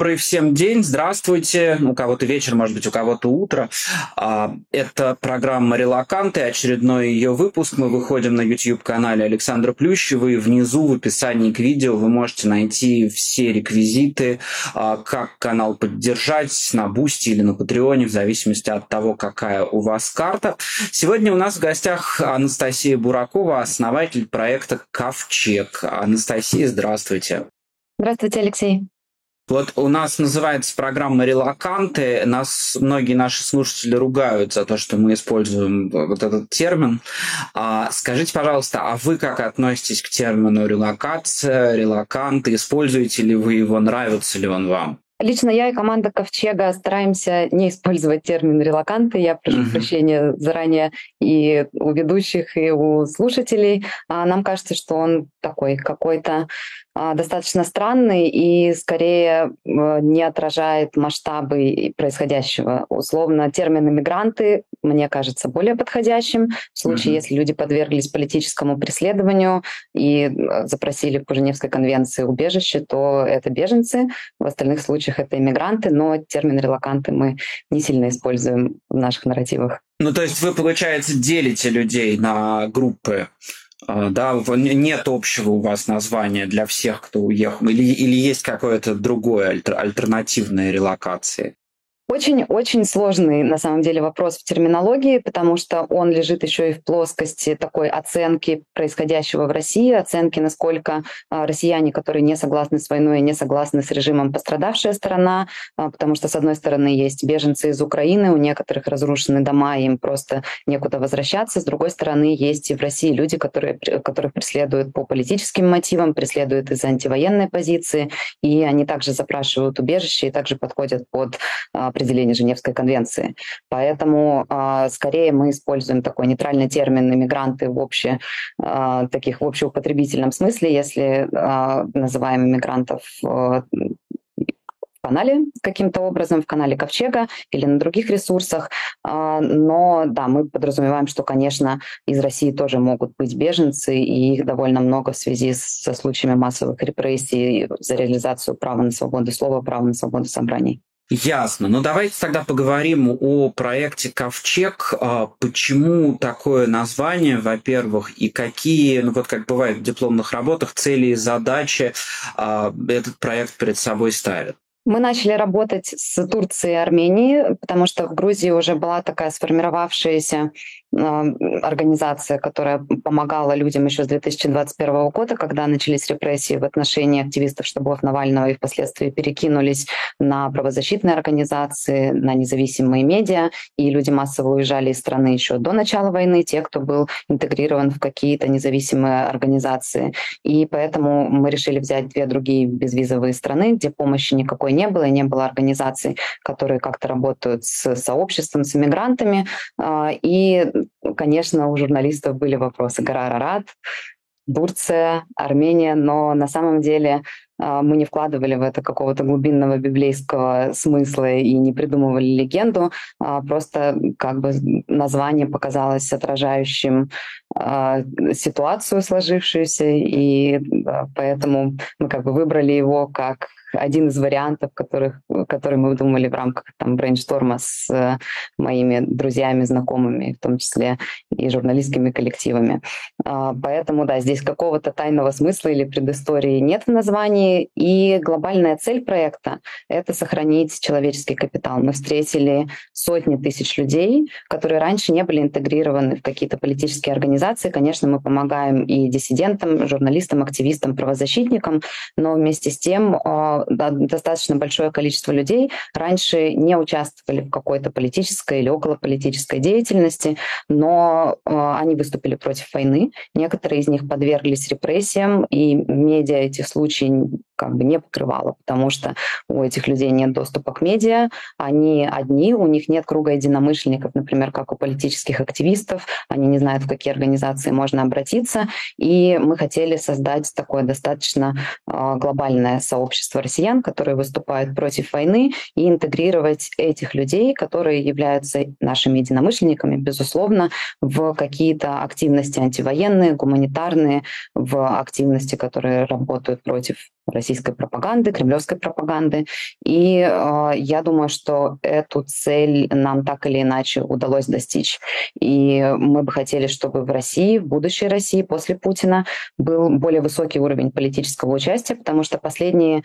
Добрый всем день, здравствуйте. У кого-то вечер, может быть, у кого-то утро. Это программа «Релаканты», очередной ее выпуск. Мы выходим на YouTube-канале Александра Плющева, и внизу в описании к видео вы можете найти все реквизиты, как канал поддержать на Бусти или на Патреоне, в зависимости от того, какая у вас карта. Сегодня у нас в гостях Анастасия Буракова, основатель проекта «Ковчег». Анастасия, здравствуйте. Здравствуйте, Алексей. Вот у нас называется программа «Релаканты». Нас многие наши слушатели ругают за то, что мы используем вот этот термин. Скажите, пожалуйста, а вы как относитесь к термину «релокация», «релаканты»? Используете ли вы его, нравится ли он вам? Лично я и команда Ковчега стараемся не использовать термин «релаканты». Я прошу прощения заранее и у ведущих, и у слушателей. Нам кажется, что он такой какой-то достаточно странный и скорее не отражает масштабы происходящего. Условно, термин «иммигранты» мне кажется более подходящим. В случае, если люди подверглись политическому преследованию и запросили по Женевской конвенции убежище, то это беженцы. В остальных случаях это иммигранты, но термин «релаканты» мы не сильно используем в наших нарративах. То есть вы, получается, делите людей на группы? Да, нет общего у вас названия для всех, кто уехал, или есть какое-то другое альтернативное релокации? Очень сложный, на самом деле, вопрос в терминологии, потому что он лежит еще и в плоскости такой оценки происходящего в России, оценки, насколько россияне, которые не согласны с войной, не согласны с режимом, пострадавшая сторона, потому что, с одной стороны, есть беженцы из Украины, у некоторых разрушены дома, им просто некуда возвращаться, с другой стороны, есть и в России люди, которых преследуют по политическим мотивам, преследуют из-за антивоенной позиции, и они также запрашивают убежище и также подходят под определение Женевской конвенции. Поэтому скорее мы используем такой нейтральный термин «иммигранты» в общеупотребительном смысле, если называем иммигрантов в канале каким-то образом, в канале Ковчега или на других ресурсах. Но да, мы подразумеваем, что, конечно, из России тоже могут быть беженцы, и их довольно много в связи со случаями массовых репрессий за реализацию права на свободу слова, права на свободу собраний. Ясно. Давайте тогда поговорим о проекте «Ковчег». Почему такое название, во-первых, и какие, как бывает в дипломных работах, цели и задачи этот проект перед собой ставит? Мы начали работать с Турцией и Арменией, потому что в Грузии уже была такая сформировавшаяся организация, которая помогала людям еще с 2021 года, когда начались репрессии в отношении активистов штабов Навального и впоследствии перекинулись на правозащитные организации, на независимые медиа, и люди массово уезжали из страны еще до начала войны, те, кто был интегрирован в какие-то независимые организации. И поэтому мы решили взять две другие безвизовые страны, где помощи никакой не было, и не было организаций, которые как-то работают с сообществом, с иммигрантами. И, конечно, у журналистов были вопросы: гора Арарат, Турция, Армения, но на самом деле мы не вкладывали в это какого-то глубинного библейского смысла и не придумывали легенду, просто название показалось отражающим ситуацию сложившуюся, и поэтому мы выбрали его как один из вариантов, который мы выдумали в рамках брейншторма с моими друзьями, знакомыми, в том числе и журналистскими коллективами. Поэтому, да, здесь какого-то тайного смысла или предыстории нет в названии, и глобальная цель проекта — это сохранить человеческий капитал. Мы встретили сотни тысяч людей, которые раньше не были интегрированы в какие-то политические организации. Конечно, мы помогаем и диссидентам, журналистам, активистам, правозащитникам, но вместе с тем достаточно большое количество людей раньше не участвовали в какой-то политической или околополитической деятельности, но они выступили против войны. Некоторые из них подверглись репрессиям, и медиа эти случаи не покрывала, потому что у этих людей нет доступа к медиа, они одни, у них нет круга единомышленников, например, как у политических активистов, они не знают, в какие организации можно обратиться, и мы хотели создать такое достаточно глобальное сообщество россиян, которые выступают против войны, и интегрировать этих людей, которые являются нашими единомышленниками, безусловно, в какие-то активности антивоенные, гуманитарные, в активности, которые работают против российской пропаганды, кремлевской пропаганды. И я думаю, что эту цель нам так или иначе удалось достичь. И мы бы хотели, чтобы в России, в будущей России после Путина был более высокий уровень политического участия, потому что последние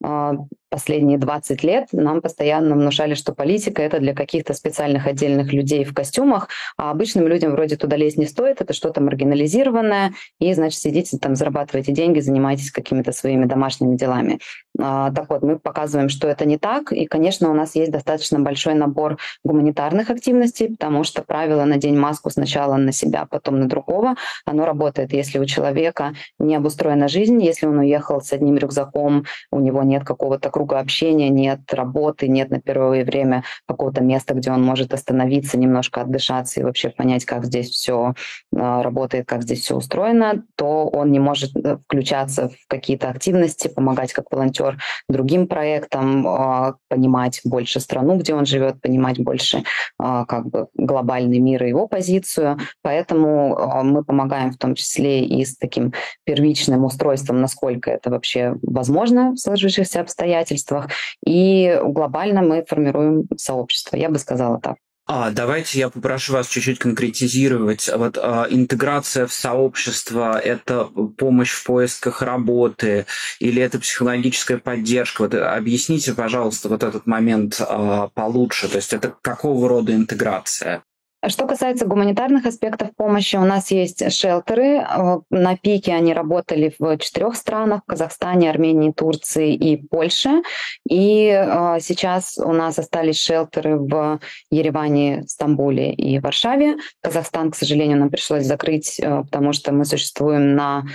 20 лет нам постоянно внушали, что политика — это для каких-то специальных отдельных людей в костюмах, а обычным людям вроде туда лезть не стоит, это что-то маргинализированное, и, значит, сидите там, зарабатываете деньги, занимаетесь какими-то своими домашними делами. Так вот, мы показываем, что это не так, и, конечно, у нас есть достаточно большой набор гуманитарных активностей, потому что правило «надень маску сначала на себя, потом на другого», оно работает, если у человека не обустроена жизнь, если он уехал с одним рюкзаком, у него нет какого-то круга общения, нет работы, нет на первое время какого-то места, где он может остановиться, немножко отдышаться и вообще понять, как здесь все работает, как здесь все устроено, то он не может включаться в какие-то активности, помогать как волонтер другим проектам, понимать больше страну, где он живет, понимать больше как бы глобальный мир и его позицию. Поэтому мы помогаем в том числе и с таким первичным устройством, насколько это вообще возможно в сложившихся обстоятельствах. И глобально мы формируем сообщество, я бы сказала так. Давайте я попрошу вас чуть-чуть конкретизировать. Вот интеграция в сообщество — это помощь в поисках работы или это психологическая поддержка? Вот объясните, пожалуйста, вот этот момент получше. То есть это какого рода интеграция? Что касается гуманитарных аспектов помощи, у нас есть шелтеры. На пике они работали в 4 странах: в Казахстане, Армении, Турции и Польше. И сейчас у нас остались шелтеры в Ереване, Стамбуле и Варшаве. Казахстан, к сожалению, нам пришлось закрыть, потому что мы существуем на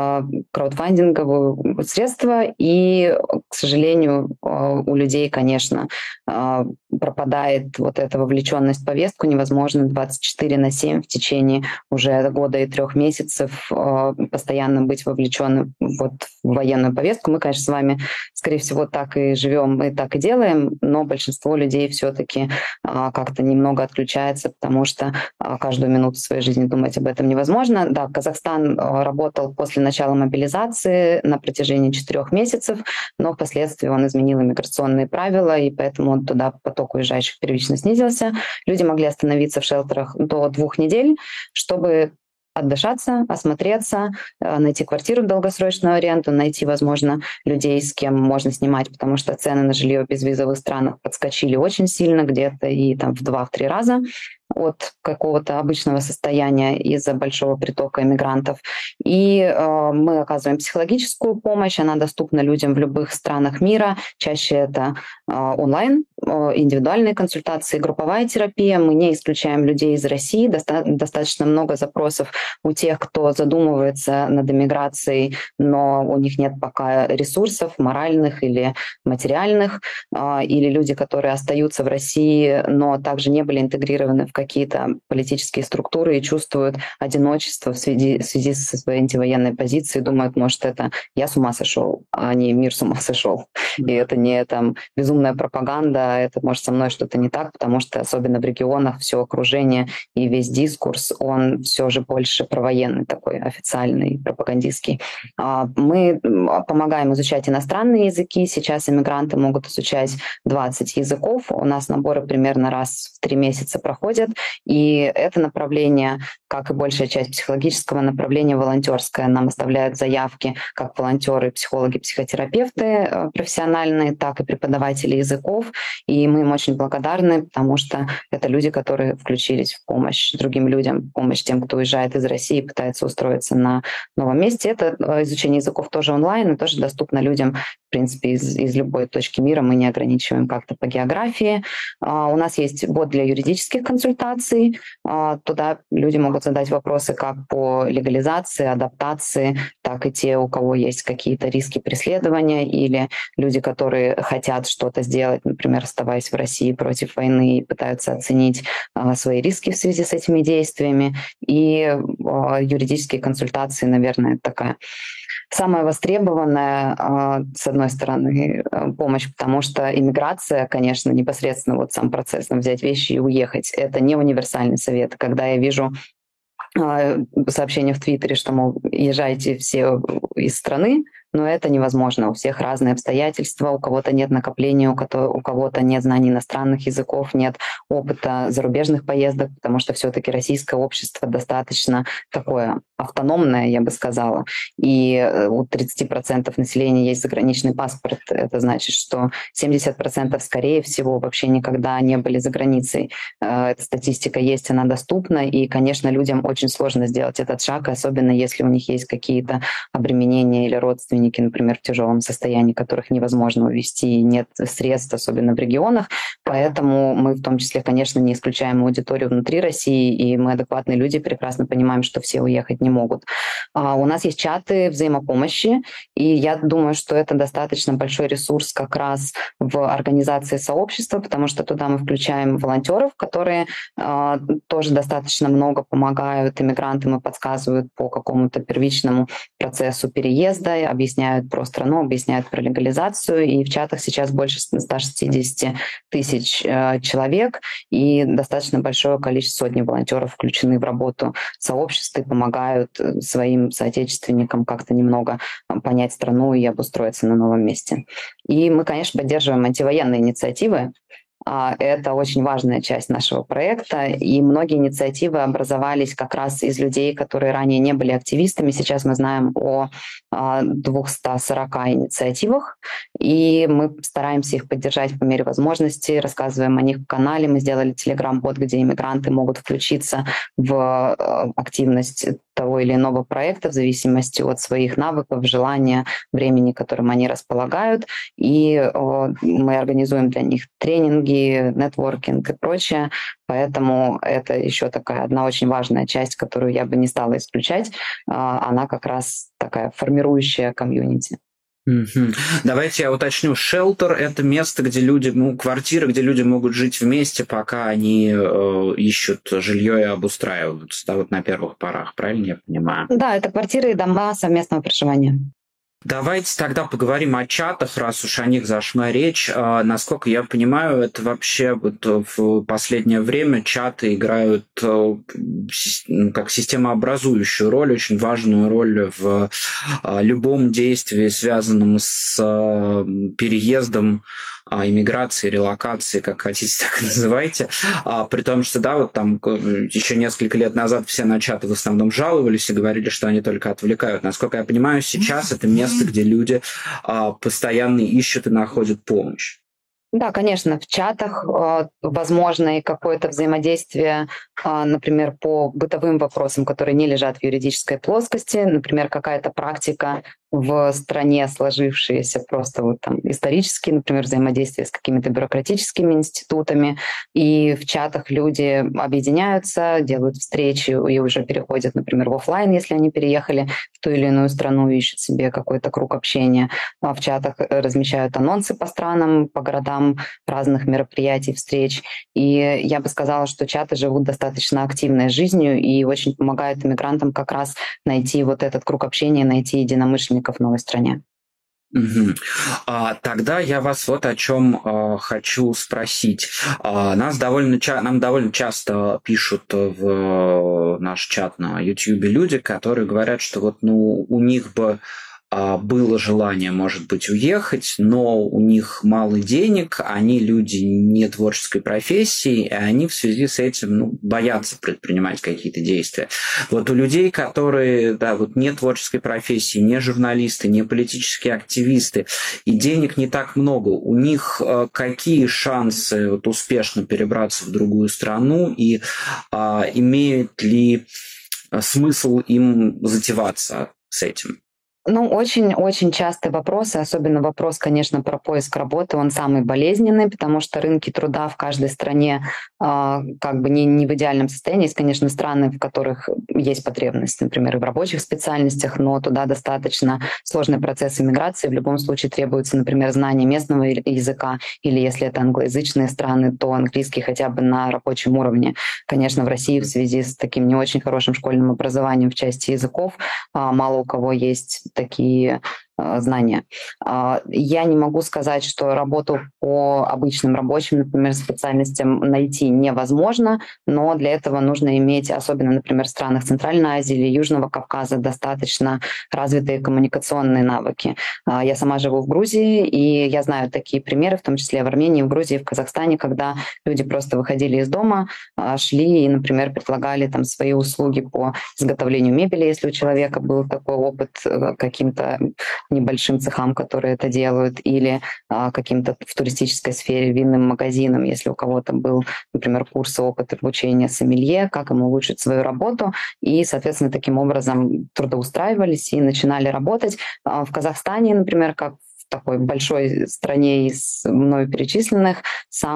краудфандинговые средства. И, к сожалению, у людей, конечно, пропадает вот эта вовлеченность в повестку. Невозможно 24/7 в течение уже года и 3 месяцев постоянно быть вовлеченным вот в военную повестку. Мы, конечно, с вами, скорее всего, так и живем и так и делаем, но большинство людей все-таки как-то немного отключается, потому что каждую минуту своей жизни думать об этом невозможно. Да, Казахстан работал после начала мобилизации на протяжении 4 месяцев, но впоследствии он изменил иммиграционные правила, и поэтому туда поток уезжающих первично снизился. Люди могли остановиться в шелтерах до 2 недель, чтобы отдышаться, осмотреться, найти квартиру в долгосрочную аренду, найти, возможно, людей, с кем можно снимать, потому что цены на жилье в безвизовых странах подскочили очень сильно, где-то и там в 2-3 раза от какого-то обычного состояния из-за большого притока иммигрантов. И мы оказываем психологическую помощь, она доступна людям в любых странах мира. Чаще это онлайн, индивидуальные консультации, групповая терапия. Мы не исключаем людей из России. Достаточно много запросов у тех, кто задумывается над эмиграцией, но у них нет пока ресурсов моральных или материальных, или люди, которые остаются в России, но также не были интегрированы в какие-то политические структуры и чувствуют одиночество в связи со своей антивоенной позицией, думают, может, это я с ума сошел, а не мир с ума сошел. И это не там безумная пропаганда, это может со мной что-то не так, потому что особенно в регионах все окружение и весь дискурс, он все же больше провоенный такой, официальный, пропагандистский. Мы помогаем изучать иностранные языки. Сейчас иммигранты могут изучать 20 языков. У нас наборы примерно раз в 3 месяца проходят. И это направление, как и большая часть психологического направления, волонтерское. Нам оставляют заявки как волонтеры, психологи, психотерапевты профессиональные, так и преподаватели языков. И мы им очень благодарны, потому что это люди, которые включились в помощь другим людям, в помощь тем, кто уезжает из России и пытается устроиться на новом месте. Это изучение языков тоже онлайн и тоже доступно людям, в принципе, из любой точки мира. Мы не ограничиваем как-то по географии. У нас есть бот для юридических консультаций. Туда люди могут задать вопросы как по легализации, адаптации, так и те, у кого есть какие-то риски преследования, или люди, которые хотят что-то сделать, например, оставаясь в России против войны, и пытаются оценить свои риски в связи с этими действиями. И юридические консультации, наверное, такая самая востребованная, с одной стороны, помощь, потому что иммиграция, конечно, непосредственно вот сам процесс, взять вещи и уехать, это не универсальный совет. Когда я вижу сообщение в Твиттере, что, мол, езжайте все из страны, но это невозможно. У всех разные обстоятельства, у кого-то нет накопления, у кого-то нет знаний иностранных языков, нет опыта зарубежных поездок, потому что все-таки российское общество достаточно такое автономное, я бы сказала. И у 30% населения есть заграничный паспорт. Это значит, что 70% скорее всего вообще никогда не были за границей. Эта статистика есть, она доступна, и, конечно, людям очень сложно сделать этот шаг, особенно если у них есть какие-то обременения или родственники, например, в тяжелом состоянии, которых невозможно увезти, и нет средств, особенно в регионах. Поэтому мы в том числе, конечно, не исключаем аудиторию внутри России, и мы, адекватные люди, прекрасно понимаем, что все уехать не могут. У нас есть чаты взаимопомощи, и я думаю, что это достаточно большой ресурс как раз в организации сообщества, потому что туда мы включаем волонтеров, которые тоже достаточно много помогают иммигрантам и подсказывают по какому-то первичному процессу переезда, объясняют про страну, объясняют про легализацию. И в чатах сейчас больше 160 тысяч человек, и достаточно большое количество, сотни волонтеров включены в работу сообщества и помогают своим соотечественникам как-то немного понять страну и обустроиться на новом месте. И мы, конечно, поддерживаем антивоенные инициативы. Это очень важная часть нашего проекта, и многие инициативы образовались как раз из людей, которые ранее не были активистами. Сейчас мы знаем о 240 инициативах, и мы стараемся их поддержать по мере возможности, рассказываем о них в канале. Мы сделали телеграм-бот, где иммигранты могут включиться в активность того или иного проекта в зависимости от своих навыков, желания, времени, которым они располагают. И мы организуем для них тренинги, нетворкинг и прочее. Поэтому это еще такая одна очень важная часть, которую я бы не стала исключать. Она как раз такая формирующая комьюнити. Давайте я уточню. Шелтер — это место, где люди, квартира, где люди могут жить вместе, пока они ищут жилье и обустраиваются, да, вот на первых порах, правильно я понимаю? Да, это квартиры и дома совместного проживания. Давайте тогда поговорим о чатах, раз уж о них зашла речь. Насколько я понимаю, это вообще вот в последнее время чаты играют как системообразующую роль, очень важную роль в любом действии, связанном с переездом, иммиграции, релокации, как хотите, так и называйте. При том, что, да, вот там еще несколько лет назад все на чаты в основном жаловались и говорили, что они только отвлекают. Насколько я понимаю, сейчас это место, где люди постоянно ищут и находят помощь. Да, конечно, в чатах возможно и какое-то взаимодействие, например, по бытовым вопросам, которые не лежат в юридической плоскости, например, какая-то практика в стране сложившиеся просто вот там исторически, например, взаимодействие с какими-то бюрократическими институтами. И в чатах люди объединяются, делают встречи и уже переходят, например, в офлайн, если они переехали в ту или иную страну и ищут себе какой-то круг общения. В чатах размещают анонсы по странам, по городам разных мероприятий, встреч. И я бы сказала, что чаты живут достаточно активной жизнью и очень помогают иммигрантам как раз найти вот этот круг общения, найти единомышленников в новой стране. Тогда я вас вот о чем хочу спросить. Нам довольно часто пишут в наш чат на YouTube люди, которые говорят, что вот у них бы было желание, может быть, уехать, но у них мало денег, они люди не творческой профессии, и они в связи с этим боятся предпринимать какие-то действия. Вот у людей, которые не творческой профессии, не журналисты, не политические активисты, и денег не так много, у них какие шансы успешно перебраться в другую страну, и имеет ли смысл им затеваться с этим? Очень-очень частые вопросы, особенно вопрос, конечно, про поиск работы, он самый болезненный, потому что рынки труда в каждой стране не в идеальном состоянии. Есть, конечно, страны, в которых есть потребность, например, и в рабочих специальностях, но туда достаточно сложный процесс иммиграции. В любом случае требуется, например, знание местного языка, или если это англоязычные страны, то английский хотя бы на рабочем уровне. Конечно, в России в связи с таким не очень хорошим школьным образованием в части языков мало у кого есть такие знания. Я не могу сказать, что работу по обычным рабочим, например, специальностям найти невозможно, но для этого нужно иметь, особенно, например, в странах Центральной Азии или Южного Кавказа, достаточно развитые коммуникационные навыки. Я сама живу в Грузии, и я знаю такие примеры, в том числе в Армении, в Грузии, в Казахстане, когда люди просто выходили из дома, шли и, например, предлагали там свои услуги по изготовлению мебели, если у человека был такой опыт, каким-то небольшим цехам, которые это делают, или каким-то в туристической сфере винным магазинам, если у кого-то был, например, курс, опыт обучения сомелье, как ему улучшить свою работу, и, соответственно, таким образом трудоустраивались и начинали работать. В Казахстане, например, как в такой большой стране из мною перечисленных,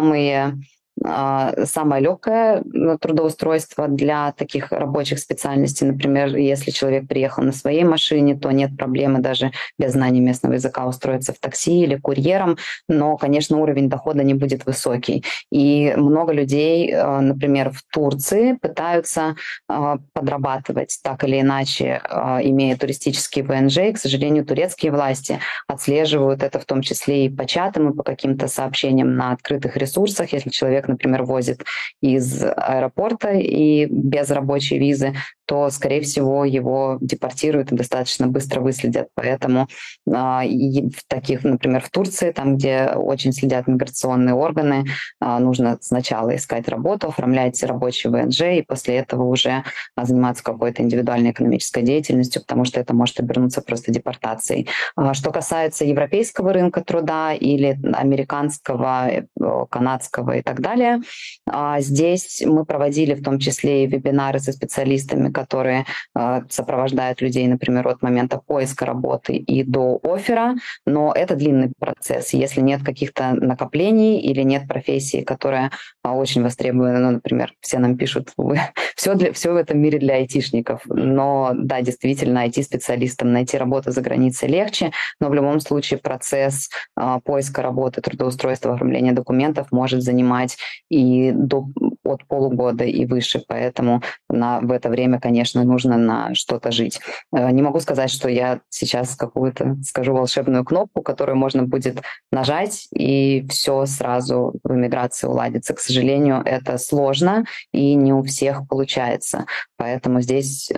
самое легкое трудоустройство для таких рабочих специальностей. Например, если человек приехал на своей машине, то нет проблемы даже без знания местного языка устроиться в такси или курьером, но, конечно, уровень дохода не будет высокий. И много людей, например, в Турции пытаются подрабатывать так или иначе, имея туристический ВНЖ, и, к сожалению, турецкие власти отслеживают это в том числе и по чатам, и по каким-то сообщениям на открытых ресурсах. Если человек, например, возит из аэропорта и без рабочей визы, то, скорее всего, его депортируют и достаточно быстро выследят. Поэтому в таких, например, в Турции, там, где очень следят миграционные органы, нужно сначала искать работу, оформлять рабочий ВНЖ, и после этого уже заниматься какой-то индивидуальной экономической деятельностью, потому что это может обернуться просто депортацией. Что касается европейского рынка труда или американского, канадского и так далее, здесь мы проводили в том числе и вебинары со специалистами, которые сопровождают людей, например, от момента поиска работы и до оффера, но это длинный процесс. Если нет каких-то накоплений или нет профессии, которая очень востребована, ну, например, все нам пишут, все в этом мире для айтишников, но да, действительно, IT-специалистам найти работу за границей легче, но в любом случае процесс поиска работы, трудоустройства, оформления документов может занимать и от полугода и выше, поэтому в это время, конечно, нужно на что-то жить. Не могу сказать, что я сейчас какую-то скажу волшебную кнопку, которую можно будет нажать, и все сразу в эмиграции уладится. К сожалению, это сложно, и не у всех получается. Поэтому здесь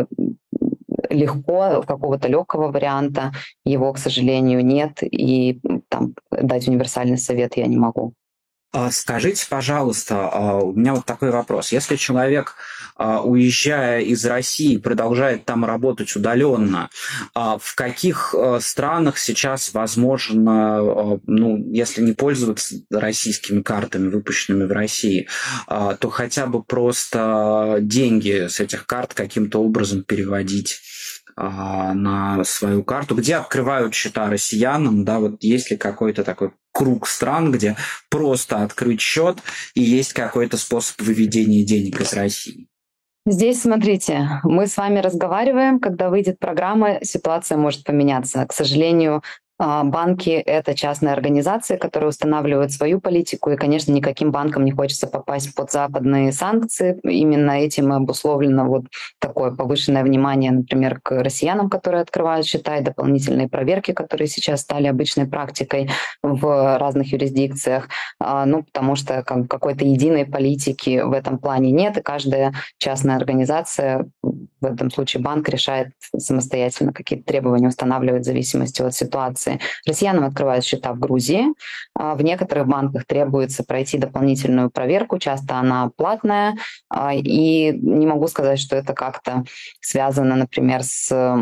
легко, какого-то легкого варианта его, к сожалению, нет, и там дать универсальный совет я не могу. Скажите, пожалуйста, у меня вот такой вопрос. Если человек, уезжая из России, продолжает там работать удаленно, в каких странах сейчас возможно, ну, если не пользоваться российскими картами, выпущенными в России, то хотя бы просто деньги с этих карт каким-то образом переводить на свою карту, где открывают счета россиянам, да, вот есть ли какой-то такой круг стран, где просто открыть счет и есть какой-то способ выведения денег из России? Здесь, смотрите, мы с вами разговариваем, когда выйдет программа, ситуация может поменяться. К сожалению, банки — это частные организации, которые устанавливают свою политику, и, конечно, никаким банкам не хочется попасть под западные санкции. Именно этим и обусловлено вот такое повышенное внимание, например, к россиянам, которые открывают счета, и дополнительные проверки, которые сейчас стали обычной практикой в разных юрисдикциях. Ну, потому что какой-то единой политики в этом плане нет, и каждая частная организация, в этом случае банк, решает самостоятельно какие-то требования устанавливать в зависимости от ситуации. Россиянам открывают счета в Грузии. В некоторых банках требуется пройти дополнительную проверку, часто она платная. И не могу сказать, что это как-то связано, например, с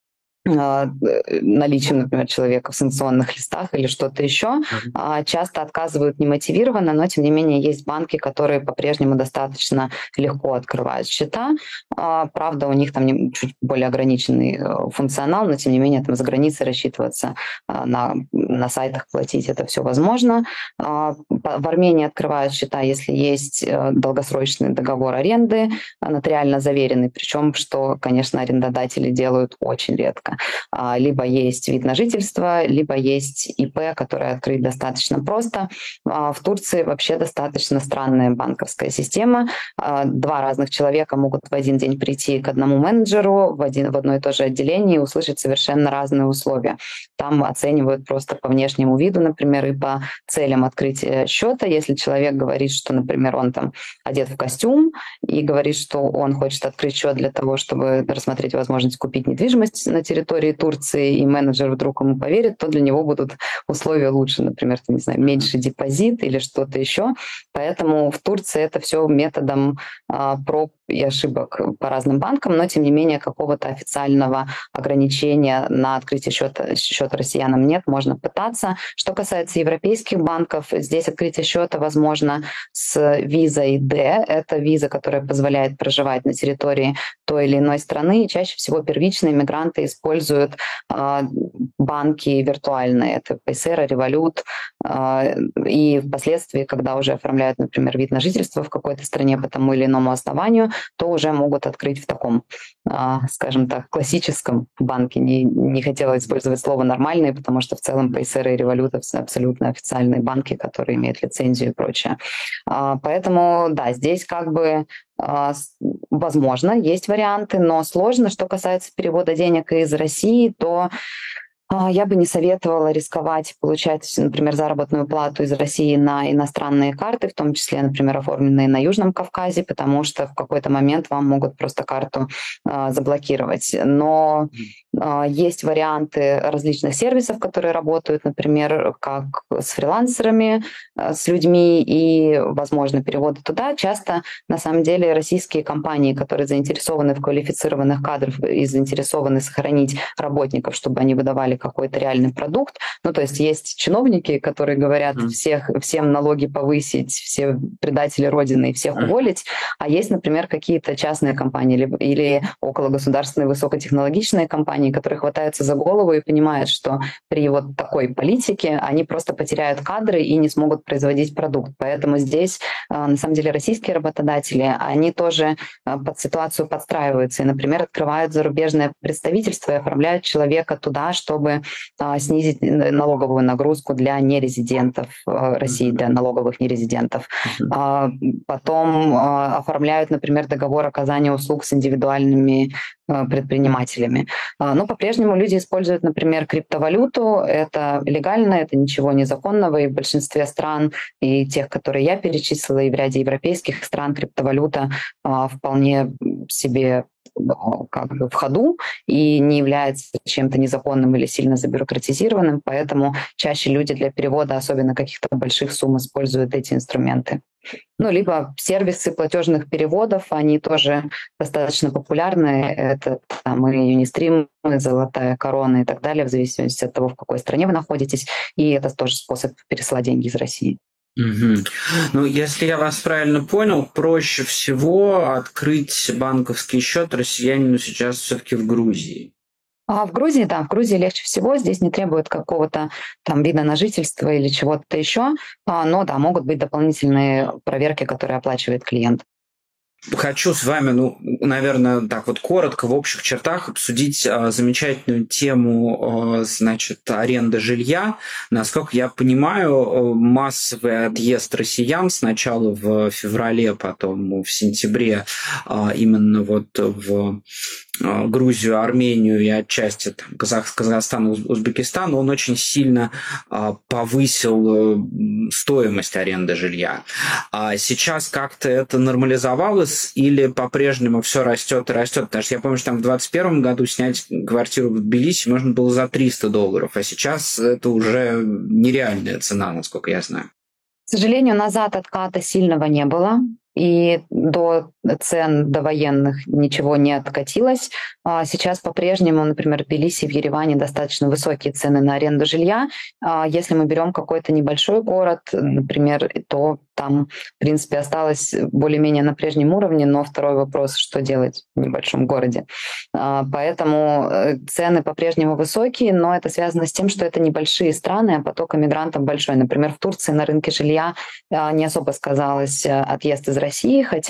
наличием, например, человека в санкционных листах или что-то еще. Часто отказывают немотивированно, но, тем не менее, есть банки, которые по-прежнему достаточно легко открывают счета. Правда, у них там чуть более ограниченный функционал, но, тем не менее, там за границей рассчитываться, на сайтах платить, это все возможно. В Армении открывают счета, если есть долгосрочный договор аренды, нотариально заверенный, причем, что, конечно, арендодатели делают очень редко. варианты. Либо есть вид на жительство, либо есть ИП, который открыть достаточно просто. В Турции вообще достаточно странная банковская система. Два разных человека могут в один день прийти к одному менеджеру в одно и то же отделение и услышать совершенно разные условия. Там оценивают просто по внешнему виду, например, и по целям открытия счета. Если человек говорит, что, например, он там одет в костюм и говорит, что он хочет открыть счет для того, чтобы рассмотреть возможность купить недвижимость на территории Турции, и менеджер вдруг ему поверит, то для него будут условия лучше, например, не знаю, меньше депозит или что-то еще. Поэтому в Турции это все методом проб и ошибок по разным банкам, но, тем не менее, какого-то официального ограничения на открытие счета россиянам нет, можно пытаться. Что касается европейских банков, здесь открытие счета возможно с визой D. Это виза, которая позволяет проживать на территории той или иной страны. И чаще всего первичные мигранты используют банки виртуальные. Это Paysera, Revolut. И впоследствии, когда уже оформляют, например, вид на жительство в какой-то стране по тому или иному основанию, то уже могут открыть в таком, скажем так, классическом банке. Не хотела использовать слово «нормальные», потому что в целом Paysera и Revolut абсолютно официальные банки, которые имеют лицензию и прочее. Поэтому, да, здесь как бы возможно, есть варианты, но сложно. Что касается перевода денег из России, то я бы не советовала рисковать получать, например, заработную плату из России на иностранные карты, в том числе, например, оформленные на Южном Кавказе, потому что в какой-то момент вам могут просто карту заблокировать. Но есть варианты различных сервисов, которые работают, например, как с фрилансерами, с людьми, и, возможно, переводы туда. Часто, на самом деле, российские компании, которые заинтересованы в квалифицированных кадрах и заинтересованы сохранить работников, чтобы они выдавали какой-то реальный продукт. Ну, то есть чиновники, которые говорят всем налоги повысить, все предатели Родины и всех уволить, а есть, например, какие-то частные компании или окологосударственные высокотехнологичные компании, которые хватаются за голову и понимают, что при вот такой политике они просто потеряют кадры и не смогут производить продукт. Поэтому здесь, на самом деле, российские работодатели, они тоже под ситуацию подстраиваются и, например, открывают зарубежное представительство и оформляют человека туда, чтобы снизить налоговую нагрузку для нерезидентов России, для налоговых нерезидентов. Потом оформляют, например, договор оказания услуг с индивидуальными предпринимателями. Но по-прежнему люди используют, например, криптовалюту. Это легально, это ничего незаконного. И в большинстве стран, и тех, которые я перечислила, и в ряде европейских стран криптовалюта вполне себе как бы в ходу и не является чем-то незаконным или сильно забюрократизированным, поэтому чаще люди для перевода, особенно каких-то больших сумм, используют эти инструменты. Ну, либо сервисы платежных переводов, они тоже достаточно популярны. Это там и Юнистрим, и Золотая Корона и так далее, в зависимости от того, в какой стране вы находитесь. И это тоже способ пересылать деньги из России. Ну, если я вас правильно понял, проще всего открыть банковский счет россиянину сейчас все-таки в Грузии. В Грузии, да, в Грузии легче всего. Здесь не требует какого-то там вида на жительство или чего-то еще. Но да, могут быть дополнительные проверки, которые оплачивает клиент. Хочу с вами, наверное, так вот коротко, в общих чертах обсудить замечательную тему, значит, аренды жилья. Насколько я понимаю, массовый отъезд россиян сначала в феврале, потом в сентябре, именно вот в Грузию, Армению и отчасти там, Казахстан, Узбекистан, он очень сильно повысил стоимость аренды жилья. А сейчас как-то это нормализовалось или по-прежнему все растет и растет? Потому что я помню, что там в 2021 году снять квартиру в Тбилиси можно было за $300, а сейчас это уже нереальная цена, насколько я знаю. К сожалению, назад отката сильного не было. И до цен довоенных ничего не откатилось. Сейчас по-прежнему, например, в Тбилиси, в Ереване достаточно высокие цены на аренду жилья. Если мы берем какой-то небольшой город, например, то там, в принципе, осталось более-менее на прежнем уровне, но второй вопрос, что делать в небольшом городе. Поэтому цены по-прежнему высокие, но это связано с тем, что это небольшие страны, а поток иммигрантов большой. Например, в Турции на рынке жилья не особо сказалось отъезд из России, хотя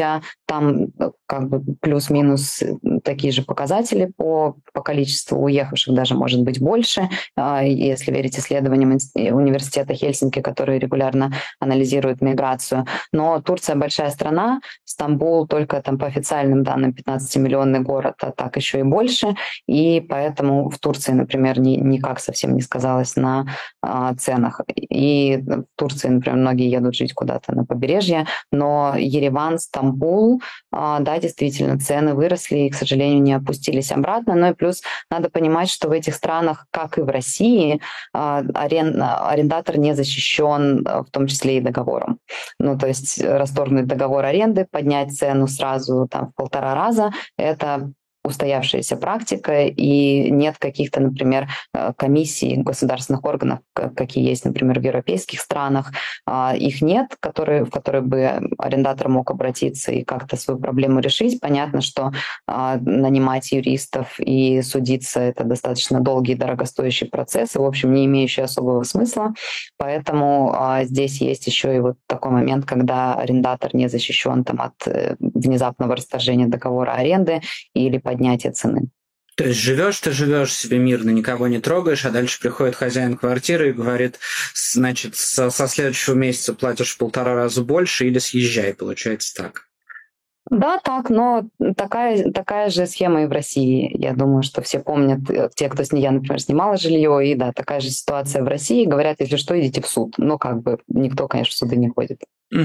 Там как бы плюс-минус такие же показатели по количеству уехавших, даже может быть больше, если верить исследованиям университета Хельсинки, которые регулярно анализируют миграцию. Но Турция большая страна, Стамбул только там по официальным данным 15-миллионный город, а так еще и больше, и поэтому в Турции, например, никак совсем не сказалось на ценах. И в Турции, например, многие едут жить куда-то на побережье, но Ереван, Стамбул, да, действительно, цены выросли и, к сожалению, не опустились обратно. Ну и плюс надо понимать, что в этих странах, как и в России, арендатор не защищен, в том числе и договором. Ну, то есть расторгнуть договор аренды, поднять цену сразу там, в 1,5 раза, это устоявшаяся практика, и нет каких-то, например, комиссий государственных органов, какие есть, например, в европейских странах. Их нет, в которые бы арендатор мог обратиться и как-то свою проблему решить. Понятно, что нанимать юристов и судиться — это достаточно долгий и дорогостоящий процесс, и, в общем, не имеющий особого смысла. Поэтому здесь есть еще и вот такой момент, когда арендатор не защищен там, от внезапного расторжения договора аренды или поднятия цены. То есть ты живешь себе мирно, никого не трогаешь, а дальше приходит хозяин квартиры и говорит, значит, со следующего месяца платишь в 1,5 раза больше или съезжай, получается так. Да, так, но такая же схема и в России. Я думаю, что все помнят, те, кто я, например, снимала жилье, и да, такая же ситуация в России. Говорят, если что, идите в суд. Но как бы никто, конечно, в суды не ходит.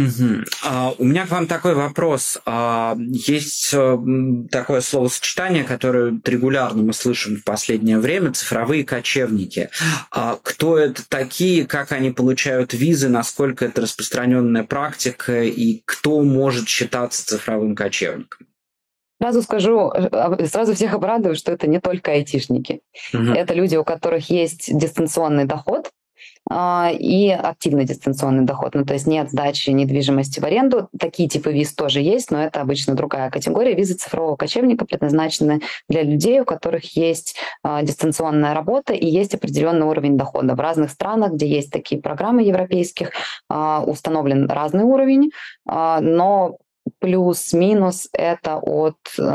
У меня к вам такой вопрос. Есть такое словосочетание, которое регулярно мы слышим в последнее время — цифровые кочевники. Кто это такие, как они получают визы, насколько это распространенная практика и кто может считаться цифровым кочевником? Сразу скажу, сразу всех обрадую, что это не только айтишники. Это люди, у которых есть дистанционный доход, и активный дистанционный доход. Ну, то есть нет сдачи недвижимости в аренду. Такие типы виз тоже есть, но это обычно другая категория. Визы цифрового кочевника предназначены для людей, у которых есть дистанционная работа и есть определенный уровень дохода. В разных странах, где есть такие программы европейских, установлен разный уровень, но плюс-минус это от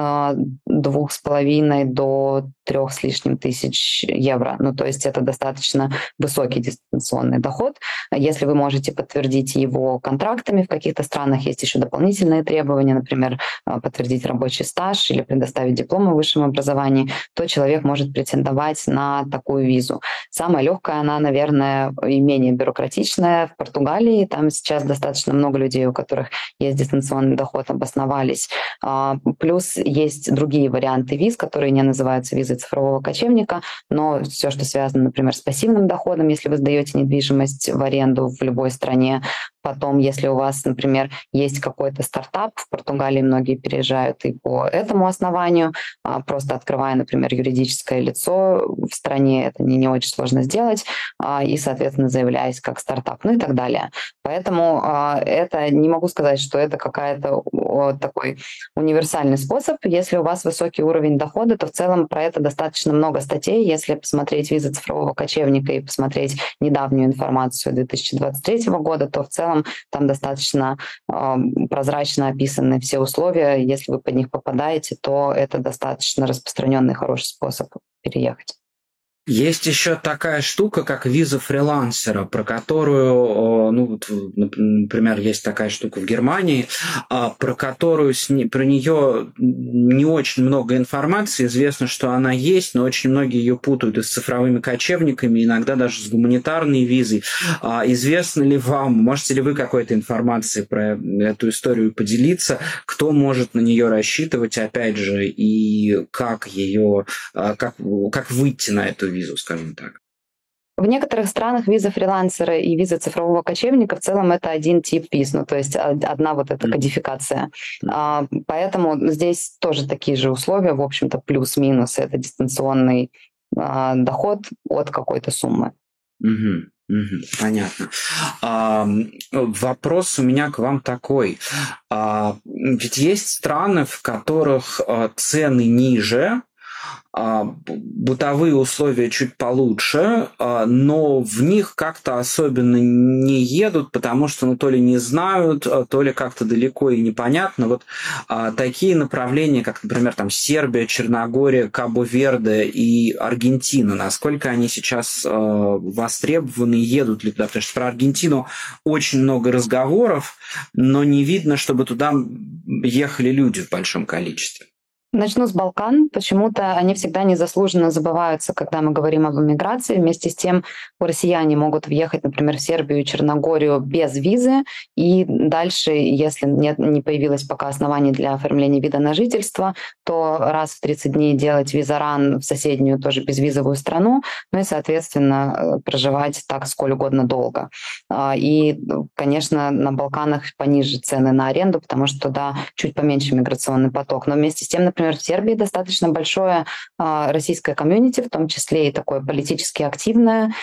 2,5 до 3 с лишним тысяч евро. Ну, то есть это достаточно высокий дистанционный доход. Если вы можете подтвердить его контрактами, в каких-то странах есть еще дополнительные требования, например, подтвердить рабочий стаж или предоставить диплом о высшем образовании, то человек может претендовать на такую визу. Самая легкая она, наверное, и менее бюрократичная в Португалии. Там сейчас достаточно много людей, у которых есть дистанционный доход, обосновались. Плюс есть другие варианты виз, которые не называются визой цифрового кочевника, но все, что связано, например, с пассивным доходом, если вы сдаете недвижимость в аренду в любой стране. Потом, если у вас, например, есть какой-то стартап, в Португалии многие переезжают и по этому основанию, просто открывая, например, юридическое лицо в стране, это не очень сложно сделать, и, соответственно, заявляясь как стартап, ну и так далее. Поэтому это не могу сказать, что это какая-то такой универсальный способ. Если у вас высокий уровень дохода, то в целом про это достаточно много статей. Если посмотреть визы цифрового кочевника и посмотреть недавнюю информацию 2023 года, то в целом там достаточно прозрачно описаны все условия. Если вы под них попадаете, то это достаточно распространенный хороший способ переехать. Есть еще такая штука, как виза фрилансера, про которую, например, есть такая штука в Германии, про нее не очень много информации. Известно, что она есть, но очень многие ее путают и с цифровыми кочевниками, иногда даже с гуманитарной визой. Известно ли вам, можете ли вы какой-то информацией про эту историю поделиться, кто может на нее рассчитывать, опять же, и как выйти на эту визу, скажем так? В некоторых странах виза фрилансера и виза цифрового кочевника в целом это один тип виз, ну то есть одна вот эта кодификация. Поэтому здесь тоже такие же условия, в общем-то плюс-минус, это дистанционный доход от какой-то суммы. Понятно. Вопрос у меня к вам такой. Ведь есть страны, в которых цены ниже, бытовые условия чуть получше, но в них как-то особенно не едут, потому что, ну, то ли не знают, то ли как-то далеко и непонятно. Вот такие направления, как, например, там Сербия, Черногория, Кабо-Верде и Аргентина, насколько они сейчас востребованы, едут ли туда? Потому что про Аргентину очень много разговоров, но не видно, чтобы туда ехали люди в большом количестве. Начну с Балкан. Почему-то они всегда незаслуженно забываются, когда мы говорим об эмиграции. Вместе с тем россияне могут въехать, например, в Сербию и Черногорию без визы. И дальше, если не появилось пока оснований для оформления вида на жительство, то раз в 30 дней делать визаран в соседнюю тоже безвизовую страну, ну и, соответственно, проживать так сколь угодно долго. И, конечно, на Балканах пониже цены на аренду, потому что туда чуть поменьше миграционный поток. Но вместе с тем, например, в Сербии достаточно большое российское комьюнити, в том числе и такое политически активное.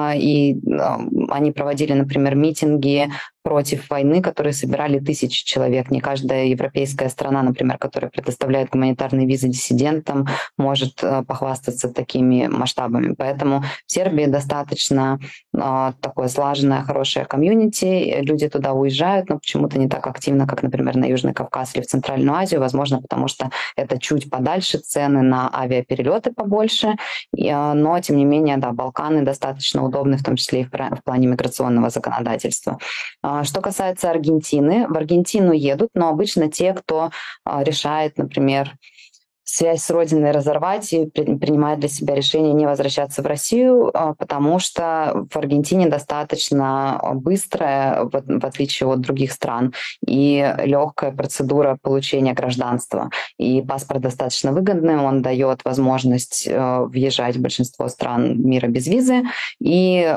И они проводили, например, митинги против войны, которые собирали тысячи человек. Не каждая европейская страна, например, которая предоставляет гуманитарные визы диссидентам, может похвастаться такими масштабами. Поэтому в Сербии достаточно такое слаженное, хорошее комьюнити. Люди туда уезжают, но почему-то не так активно, как, например, на Южный Кавказ или в Центральную Азию. Возможно, потому что это чуть подальше, цены на авиаперелеты побольше. Но, тем не менее, да, Балканы достаточно удобны, в том числе и в плане миграционного законодательства. Что касается Аргентины, в Аргентину едут, но обычно те, кто решает, например, связь с родиной разорвать и принимает для себя решение не возвращаться в Россию, потому что в Аргентине достаточно быстрая, в отличие от других стран, и легкая процедура получения гражданства. И паспорт достаточно выгодный, он дает возможность въезжать в большинство стран мира без визы. И,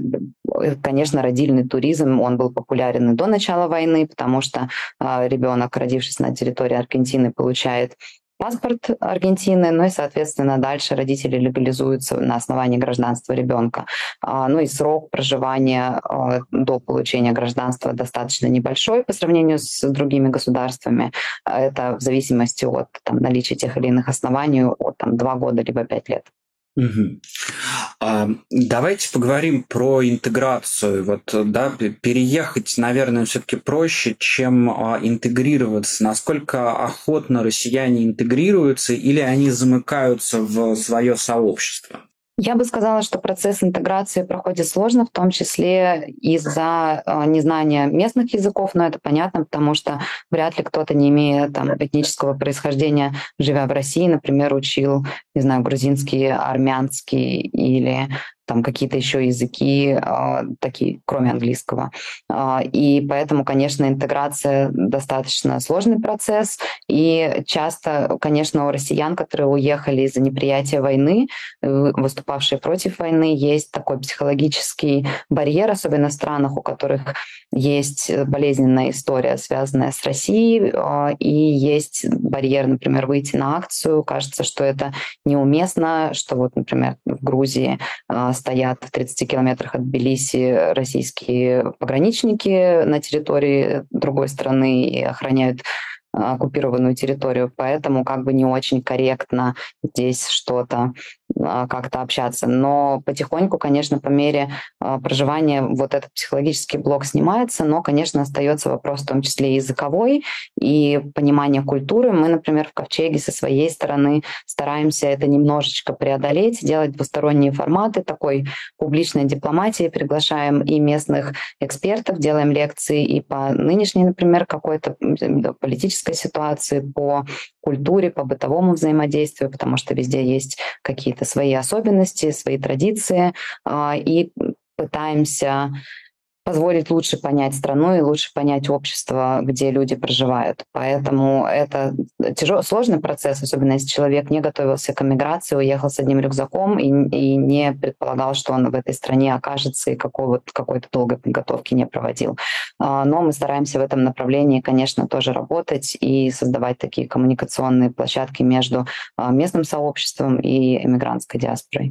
конечно, родильный туризм, он был популярен и до начала войны, потому что ребенок, родившись на территории Аргентины, получает паспорт Аргентины, ну и, соответственно, дальше родители легализуются на основании гражданства ребенка. Ну и срок проживания до получения гражданства достаточно небольшой по сравнению с другими государствами. Это в зависимости от наличия тех или иных оснований, от 2 года либо 5 лет. Угу. Давайте поговорим про интеграцию. Вот, да, переехать, наверное, все-таки проще, чем интегрироваться. Насколько охотно россияне интегрируются или они замыкаются в свое сообщество? Я бы сказала, что процесс интеграции проходит сложно, в том числе из-за незнания местных языков, но это понятно, потому что вряд ли кто-то, не имея этнического происхождения, живя в России, например, учил, не знаю, грузинский, армянский или какие-то еще языки, такие, кроме английского. И поэтому, конечно, интеграция достаточно сложный процесс. И часто, конечно, у россиян, которые уехали из-за неприятия войны, выступавшие против войны, есть такой психологический барьер, особенно в странах, у которых есть болезненная история, связанная с Россией, и есть барьер, например, выйти на акцию. Кажется, что это неуместно, что вот, например, в Грузии стоят в 30 километрах от Тбилиси российские пограничники на территории другой страны и охраняют оккупированную территорию, поэтому не очень корректно здесь что-то как-то общаться. Но потихоньку, конечно, по мере проживания вот этот психологический блок снимается, но, конечно, остается вопрос в том числе и языковой, и понимание культуры. Мы, например, в Ковчеге со своей стороны стараемся это немножечко преодолеть, делать двусторонние форматы такой публичной дипломатии, приглашаем и местных экспертов, делаем лекции и по нынешней, например, какой-то политической ситуации, по культуре, по бытовому взаимодействию, потому что везде есть какие-то свои особенности, свои традиции, и пытаемся позволить лучше понять страну и лучше понять общество, где люди проживают. Поэтому это сложный процесс, особенно если человек не готовился к эмиграции, уехал с одним рюкзаком и не предполагал, что он в этой стране окажется и какой-то долгой подготовки не проводил. Но мы стараемся в этом направлении, конечно, тоже работать и создавать такие коммуникационные площадки между местным сообществом и эмигрантской диаспорой.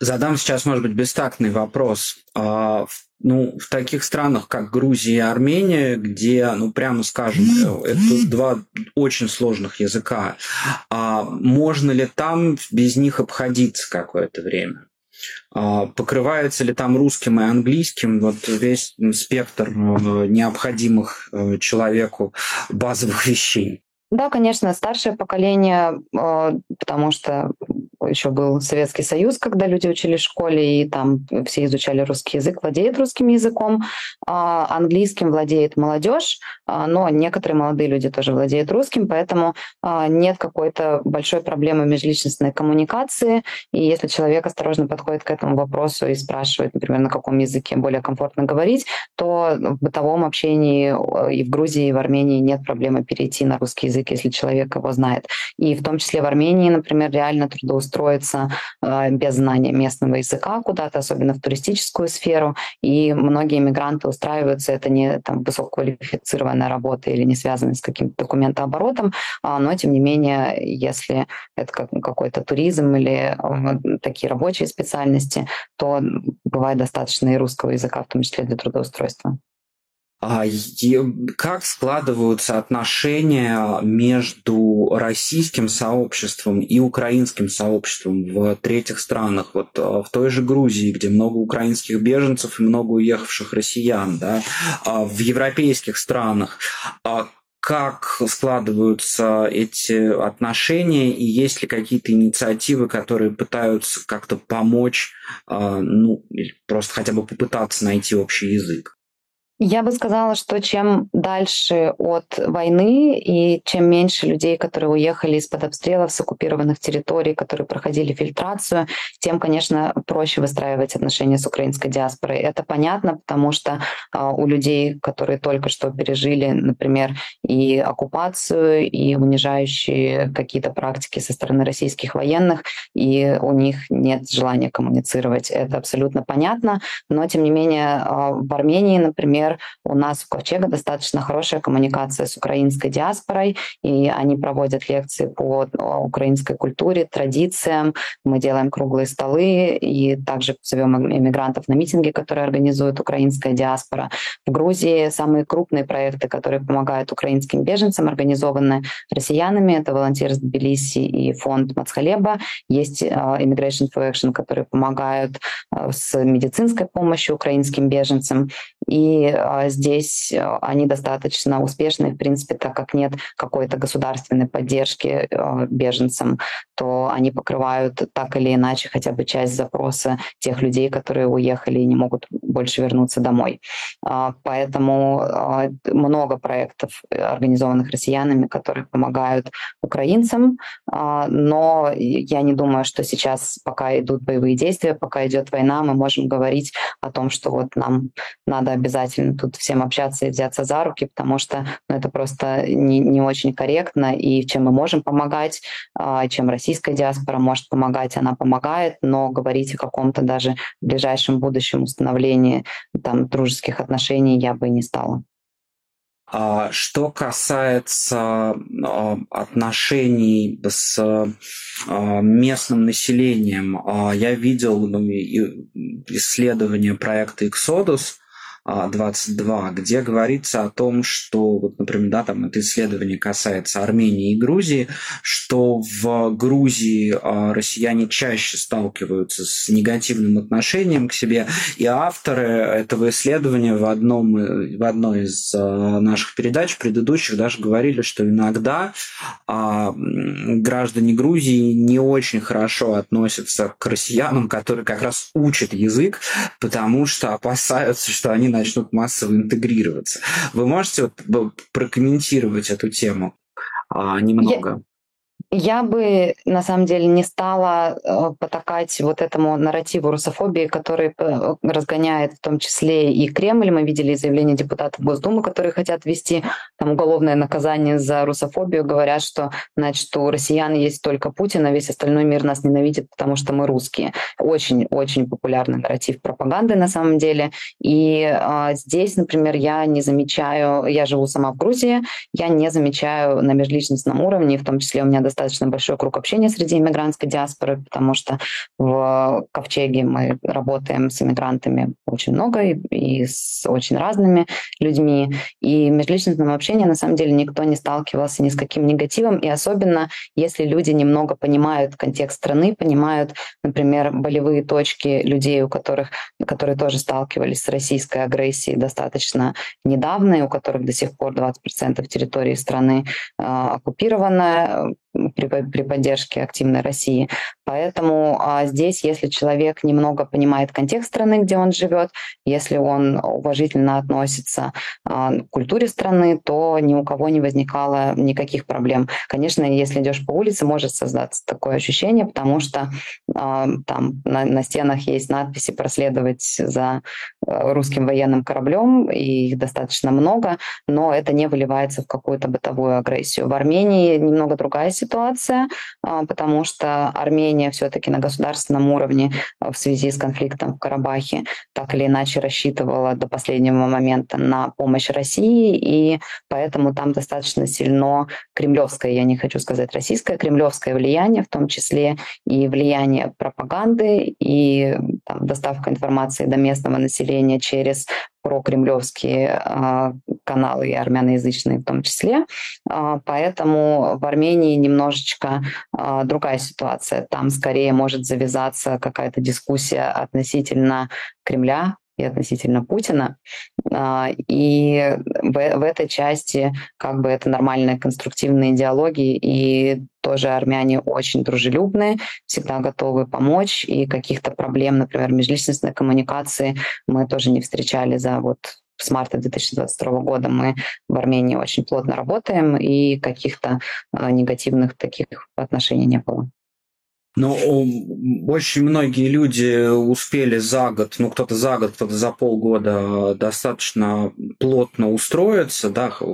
Задам сейчас, может быть, бестактный вопрос. В таких странах, как Грузия и Армения, где, прямо скажем, это два очень сложных языка, можно ли там без них обходиться какое-то время? Покрывается ли там русским и английским вот весь спектр необходимых человеку базовых вещей? Да, конечно, старшее поколение, потому что еще был Советский Союз, когда люди учились в школе, и там все изучали русский язык, владеет русским языком. Английским владеет молодежь, но некоторые молодые люди тоже владеют русским, поэтому нет какой-то большой проблемы межличностной коммуникации. И если человек осторожно подходит к этому вопросу и спрашивает, например, на каком языке более комфортно говорить, то в бытовом общении и в Грузии, и в Армении нет проблемы перейти на русский язык, если человек его знает. И в том числе в Армении, например, реально трудоустроиться без знания местного языка куда-то, особенно в туристическую сферу. И многие мигранты устраиваются, это не там высококвалифицированная работа или не связанная с каким-то документооборотом, но тем не менее, если это какой-то туризм или такие рабочие специальности, то бывает достаточно и русского языка, в том числе для трудоустройства. Как складываются отношения между российским сообществом и украинским сообществом в третьих странах? Вот в той же Грузии, где много украинских беженцев и много уехавших россиян, да? В европейских странах. Как складываются эти отношения, и есть ли какие-то инициативы, которые пытаются как-то помочь, или просто хотя бы попытаться найти общий язык? Я бы сказала, что чем дальше от войны и чем меньше людей, которые уехали из-под обстрелов с оккупированных территорий, которые проходили фильтрацию, тем, конечно, проще выстраивать отношения с украинской диаспорой. Это понятно, потому что у людей, которые только что пережили, например, и оккупацию, и унижающие какие-то практики со стороны российских военных, и у них нет желания коммуницировать. Это абсолютно понятно, но, тем не менее, в Армении, например, у нас в Ковчега достаточно хорошая коммуникация с украинской диаспорой, и они проводят лекции по украинской культуре, традициям. Мы делаем круглые столы и также зовем иммигрантов на митинги, которые организует украинская диаспора. В Грузии самые крупные проекты, которые помогают украинским беженцам, организованы россиянами. Это «Волонтерс Тбилиси» и фонд Мацхалеба. Есть Immigration for Action, которые помогают с медицинской помощью украинским беженцам. И здесь они достаточно успешны, в принципе, так как нет какой-то государственной поддержки беженцам, то они покрывают так или иначе хотя бы часть запроса тех людей, которые уехали и не могут больше вернуться домой. Поэтому много проектов, организованных россиянами, которые помогают украинцам, но я не думаю, что сейчас, пока идут боевые действия, пока идет война, мы можем говорить о том, что вот нам надо обязательно тут всем общаться и взяться за руки, потому что это просто не очень корректно, и чем мы можем помогать, чем российская диаспора может помогать, она помогает, но говорить о каком-то даже в ближайшем будущем установлении там дружеских отношений я бы не стала. Что касается отношений с местным населением, я видел исследование проекта Exodus 22, где говорится о том, что, вот, например, да, там это исследование касается Армении и Грузии, что в Грузии россияне чаще сталкиваются с негативным отношением к себе, и авторы этого исследования в одной из наших передач предыдущих даже говорили, что иногда граждане Грузии не очень хорошо относятся к россиянам, которые как раз учат язык, потому что опасаются, что они начнут массово интегрироваться. Вы можете прокомментировать эту тему немного? Я бы, на самом деле, не стала потакать вот этому нарративу русофобии, который разгоняет в том числе и Кремль. Мы видели заявление депутатов Госдумы, которые хотят ввести там уголовное наказание за русофобию. Говорят, что, значит, у россиян есть только Путин, а весь остальной мир нас ненавидит, потому что мы русские. Очень-очень популярный нарратив пропаганды на самом деле. И здесь, например, я не замечаю, я живу сама в Грузии, я не замечаю на межличностном уровне, в том числе у меня достаточно достаточно большой круг общения среди иммигрантской диаспоры, потому что в Ковчеге мы работаем с иммигрантами очень много и с очень разными людьми. И в межличностном общении на самом деле никто не сталкивался ни с каким негативом, и особенно если люди немного понимают контекст страны, понимают, например, болевые точки людей, которые тоже сталкивались с российской агрессией достаточно недавно, и у которых до сих пор 20% территории страны оккупировано при поддержке активной России. Поэтому здесь, если человек немного понимает контекст страны, где он живет, если он уважительно относится к культуре страны, то ни у кого не возникало никаких проблем. Конечно, если идешь по улице, может создаться такое ощущение, потому что там на стенах есть надписи «Проследовать за русским военным кораблем», и их достаточно много, но это не выливается в какую-то бытовую агрессию. В Армении немного другая ситуация, потому что Армения все-таки на государственном уровне в связи с конфликтом в Карабахе так или иначе рассчитывала до последнего момента на помощь России, и поэтому там достаточно сильно кремлевское, я не хочу сказать российское, кремлевское влияние, в том числе и влияние пропаганды, и там, доставка информации до местного населения через прокремлевские каналы, и армяноязычные в том числе. Поэтому в Армении немножечко другая ситуация. Там скорее может завязаться какая-то дискуссия относительно Кремля и относительно Путина. И в этой части как бы это нормальные конструктивные диалоги, и тоже армяне очень дружелюбные, всегда готовы помочь, и каких-то проблем, например, межличностной коммуникации мы тоже не встречали с марта 2022 года. Мы в Армении очень плотно работаем, и каких-то негативных таких отношений не было. Но очень многие люди успели за год, кто-то за год, кто-то за полгода достаточно плотно устроиться,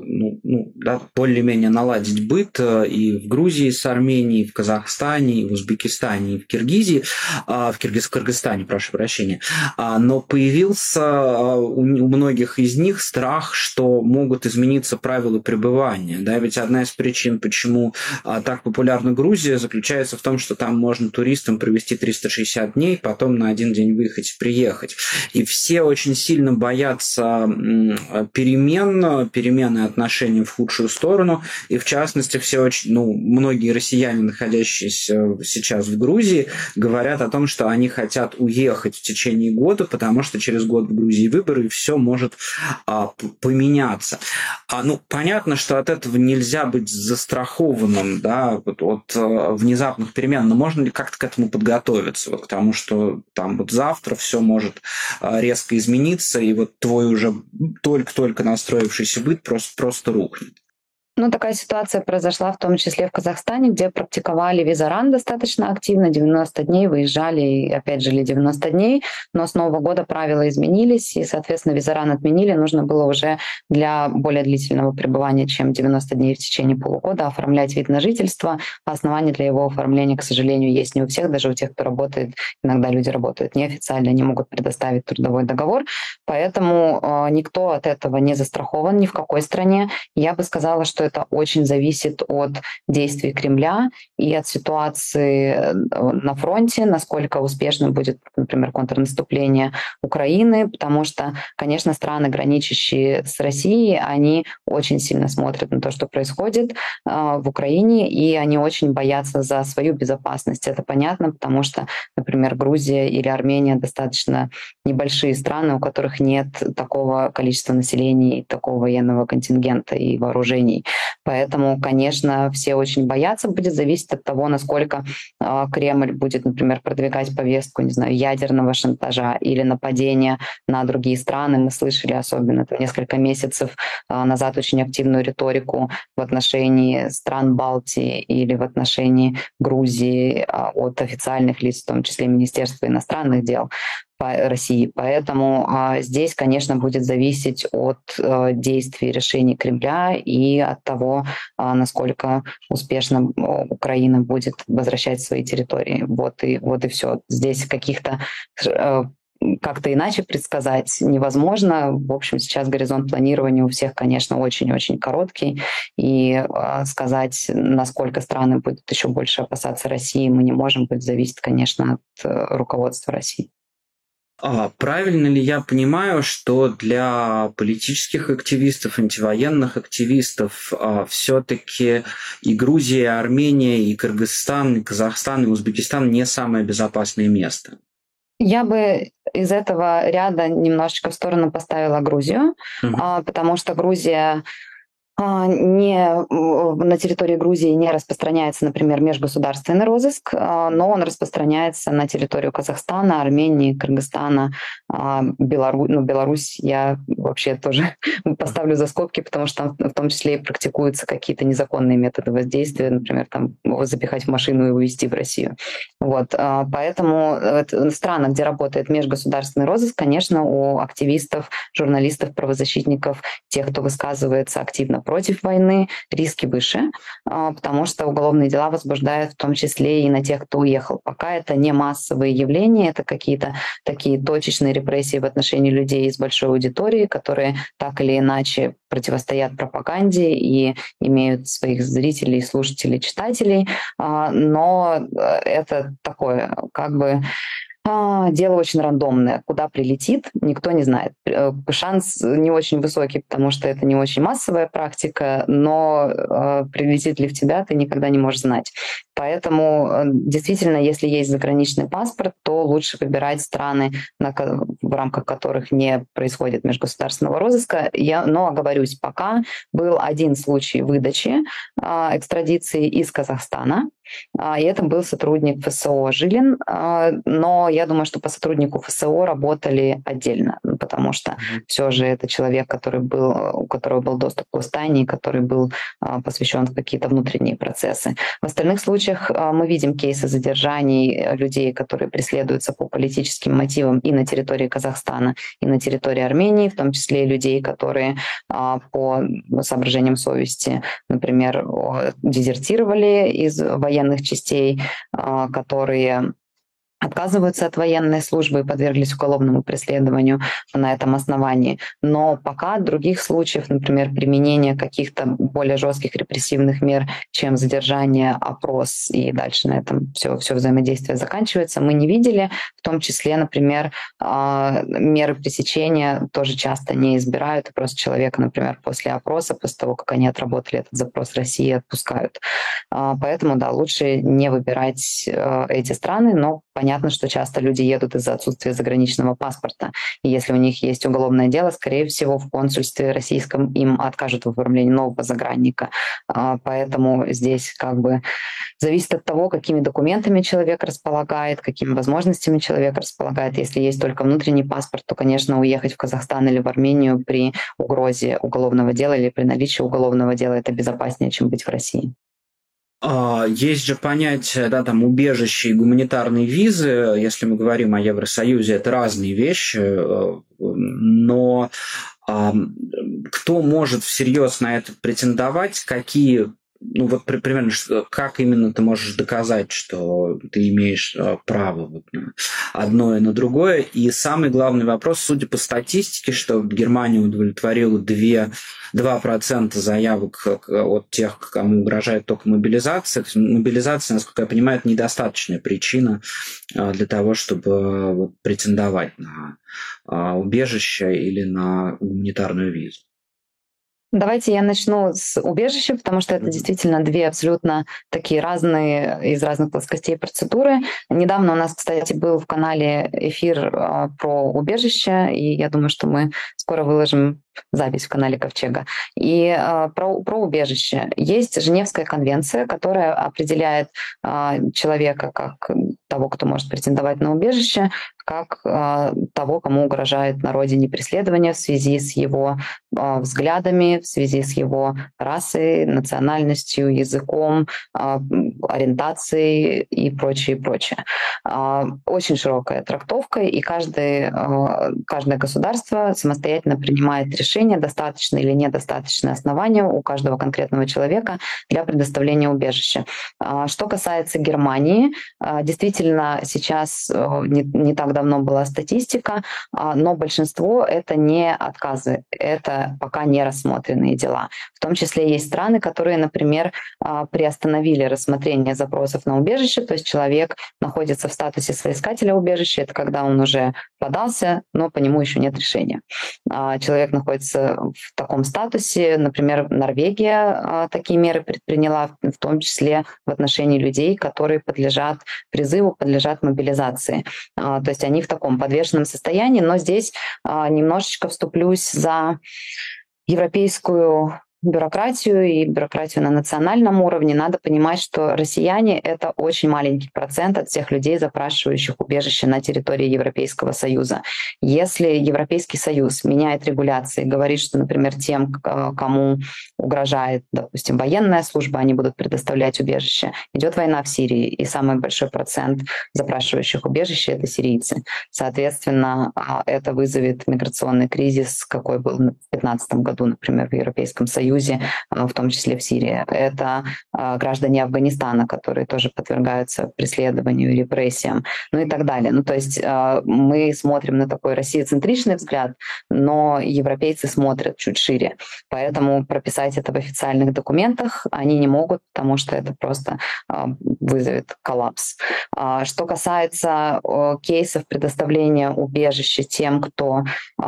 более-менее наладить быт и в Грузии с Арменией, и в Казахстане, и в Узбекистане, и в Киргизии, в Кыргызстане, прошу прощения. Но появился у многих из них страх, что могут измениться правила пребывания. Да? Ведь одна из причин, почему так популярна Грузия, заключается в том, что там можно туристам провести 360 дней, потом на один день выехать и приехать. И все очень сильно боятся перемены отношений в худшую сторону. И в частности, многие россияне, находящиеся сейчас в Грузии, говорят о том, что они хотят уехать в течение года, потому что через год в Грузии выборы, и все может поменяться. Понятно, что от этого нельзя быть застрахованным, да, от внезапных перемен, но можно ли как-то к этому подготовиться, к тому, что там завтра все может резко измениться, и твой уже только-только настроившийся быт просто рухнет? Такая ситуация произошла в том числе в Казахстане, где практиковали визаран достаточно активно, 90 дней выезжали и опять жили 90 дней, но с Нового года правила изменились, и, соответственно, визаран отменили. Нужно было уже для более длительного пребывания, чем 90 дней в течение полугода, оформлять вид на жительство. А основания для его оформления, к сожалению, есть не у всех, даже у тех, кто работает. Иногда люди работают неофициально, не могут предоставить трудовой договор, поэтому никто от этого не застрахован ни в какой стране. Я бы сказала, что это очень зависит от действий Кремля и от ситуации на фронте, насколько успешным будет, например, контрнаступление Украины, потому что, конечно, страны, граничащие с Россией, они очень сильно смотрят на то, что происходит в Украине, и они очень боятся за свою безопасность. Это понятно, потому что, например, Грузия или Армения достаточно небольшие страны, у которых нет такого количества населения, такого военного контингента и вооружений. Поэтому, конечно, все очень боятся. Будет зависеть от того, насколько Кремль будет, например, продвигать повестку, ядерного шантажа или нападения на другие страны. Мы слышали, особенно несколько месяцев назад, очень активную риторику в отношении стран Балтии или в отношении Грузии от официальных лиц, в том числе Министерства иностранных дел России. Поэтому здесь, конечно, будет зависеть от действий, решений Кремля и от того, насколько успешно Украина будет возвращать свои территории. Вот и все. Здесь каких-то как-то иначе предсказать невозможно. В общем, сейчас горизонт планирования у всех, конечно, очень-очень короткий. И сказать, насколько страны будут еще больше опасаться России, мы не можем. Будет зависеть, конечно, от руководства России. Правильно ли я понимаю, что для политических активистов, антивоенных активистов все-таки и Грузия, и Армения, и Кыргызстан, и Казахстан, и Узбекистан не самое безопасное место? Я бы из этого ряда немножечко в сторону поставила Грузию, потому что Грузия на территории Грузии не распространяется, например, межгосударственный розыск, но он распространяется на территорию Казахстана, Армении, Кыргызстана, Беларусь я вообще тоже поставлю за скобки, потому что там в том числе и практикуются какие-то незаконные методы воздействия, например, там запихать в машину и увезти в Россию. Вот. Поэтому в странах, где работает межгосударственный розыск, конечно, у активистов, журналистов, правозащитников, тех, кто высказывается активно против войны, риски выше, потому что уголовные дела возбуждают в том числе и на тех, кто уехал. Пока это не массовые явления, это какие-то такие точечные репрессии в отношении людей из большой аудитории, которые так или иначе противостоят пропаганде и имеют своих зрителей, слушателей, читателей. Но это такое, как бы дело очень рандомное. Куда прилетит, никто не знает. Шанс не очень высокий, потому что это не очень массовая практика, но прилетит ли в тебя, ты никогда не можешь знать. Поэтому действительно, если есть заграничный паспорт, то лучше выбирать страны, в рамках которых не происходит межгосударственного розыска. Но оговорюсь, пока был один случай выдачи экстрадиции из Казахстана, и это был сотрудник ФСО Жилин, но я думаю, что по сотруднику ФСО работали отдельно, потому что все же это человек, у которого был доступ к восстанию, который был посвящен в какие-то внутренние процессы. В остальных случаях мы видим кейсы задержаний людей, которые преследуются по политическим мотивам и на территории Казахстана, и на территории Армении, в том числе и людей, которые по соображениям совести, например, дезертировали из военных частей, которые отказываются от военной службы и подверглись уголовному преследованию на этом основании. Но пока других случаев, например, применения каких-то более жестких репрессивных мер, чем задержание, опрос и дальше на этом все взаимодействие заканчивается, мы не видели. В том числе, например, меры пресечения тоже часто не избирают, и просто человека, например, после опроса, после того, как они отработали этот запрос России, отпускают. Поэтому, да, лучше не выбирать эти страны, но понятно, что часто люди едут из-за отсутствия заграничного паспорта. И если у них есть уголовное дело, скорее всего, в консульстве российском им откажут в оформлении нового загранника. Поэтому здесь как бы зависит от того, какими документами человек располагает, какими возможностями человек располагает. Если есть только внутренний паспорт, то, конечно, уехать в Казахстан или в Армению при угрозе уголовного дела или при наличии уголовного дела — это безопаснее, чем быть в России. Есть же понятие, да, там, убежище и гуманитарные визы. Если мы говорим о Евросоюзе, это разные вещи, но кто может всерьез на это претендовать, какие, примерно, как именно ты можешь доказать, что ты имеешь право на одно и на другое. И самый главный вопрос, судя по статистике, что Германия удовлетворила 2% заявок от тех, кому угрожает только мобилизация. То есть мобилизация, насколько я понимаю, это недостаточная причина для того, чтобы претендовать на убежище или на гуманитарную визу. Давайте я начну с убежища, потому что это действительно две абсолютно такие разные, из разных плоскостей процедуры. Недавно у нас, кстати, был в канале эфир про убежище, и я думаю, что мы скоро выложим запись в канале Ковчега. И про убежище. Есть Женевская конвенция, которая определяет человека как того, кто может претендовать на убежище, как того, кому угрожает на родине преследование в связи с его взглядами, в связи с его расой, национальностью, языком, ориентацией и прочее, прочее. Очень широкая трактовка, и каждое государство самостоятельно принимает решение решение, достаточно или недостаточное основание у каждого конкретного человека для предоставления убежища. Что касается Германии, действительно, сейчас не так давно была статистика, но большинство — это не отказы, это пока не рассмотренные дела. В том числе есть страны, которые, например, приостановили рассмотрение запросов на убежище, то есть человек находится в статусе соискателя убежища, это когда он уже подался, но по нему еще нет решения. Человек находится в таком статусе, например, Норвегия такие меры предприняла, в том числе в отношении людей, которые подлежат призыву, подлежат мобилизации. То есть они в таком подвешенном состоянии, но здесь немножечко вступлюсь за европейскую бюрократию и бюрократию на национальном уровне. Надо понимать, что россияне — это очень маленький процент от всех людей, запрашивающих убежище на территории Европейского Союза. Если Европейский Союз меняет регуляции, говорит, что, например, тем, кому угрожает, допустим, военная служба, они будут предоставлять убежище. Идет война в Сирии, и самый большой процент запрашивающих убежище — это сирийцы. Соответственно, это вызовет миграционный кризис, какой был в 2015 году, например, в Европейском Союзе, в том числе в Сирии. Это граждане Афганистана, которые тоже подвергаются преследованию и репрессиям, ну и так далее. Ну, то есть мы смотрим на такой россияцентричный взгляд, но европейцы смотрят чуть шире. Поэтому прописать это в официальных документах они не могут, потому что это просто вызовет коллапс. Что касается кейсов предоставления убежища тем, кто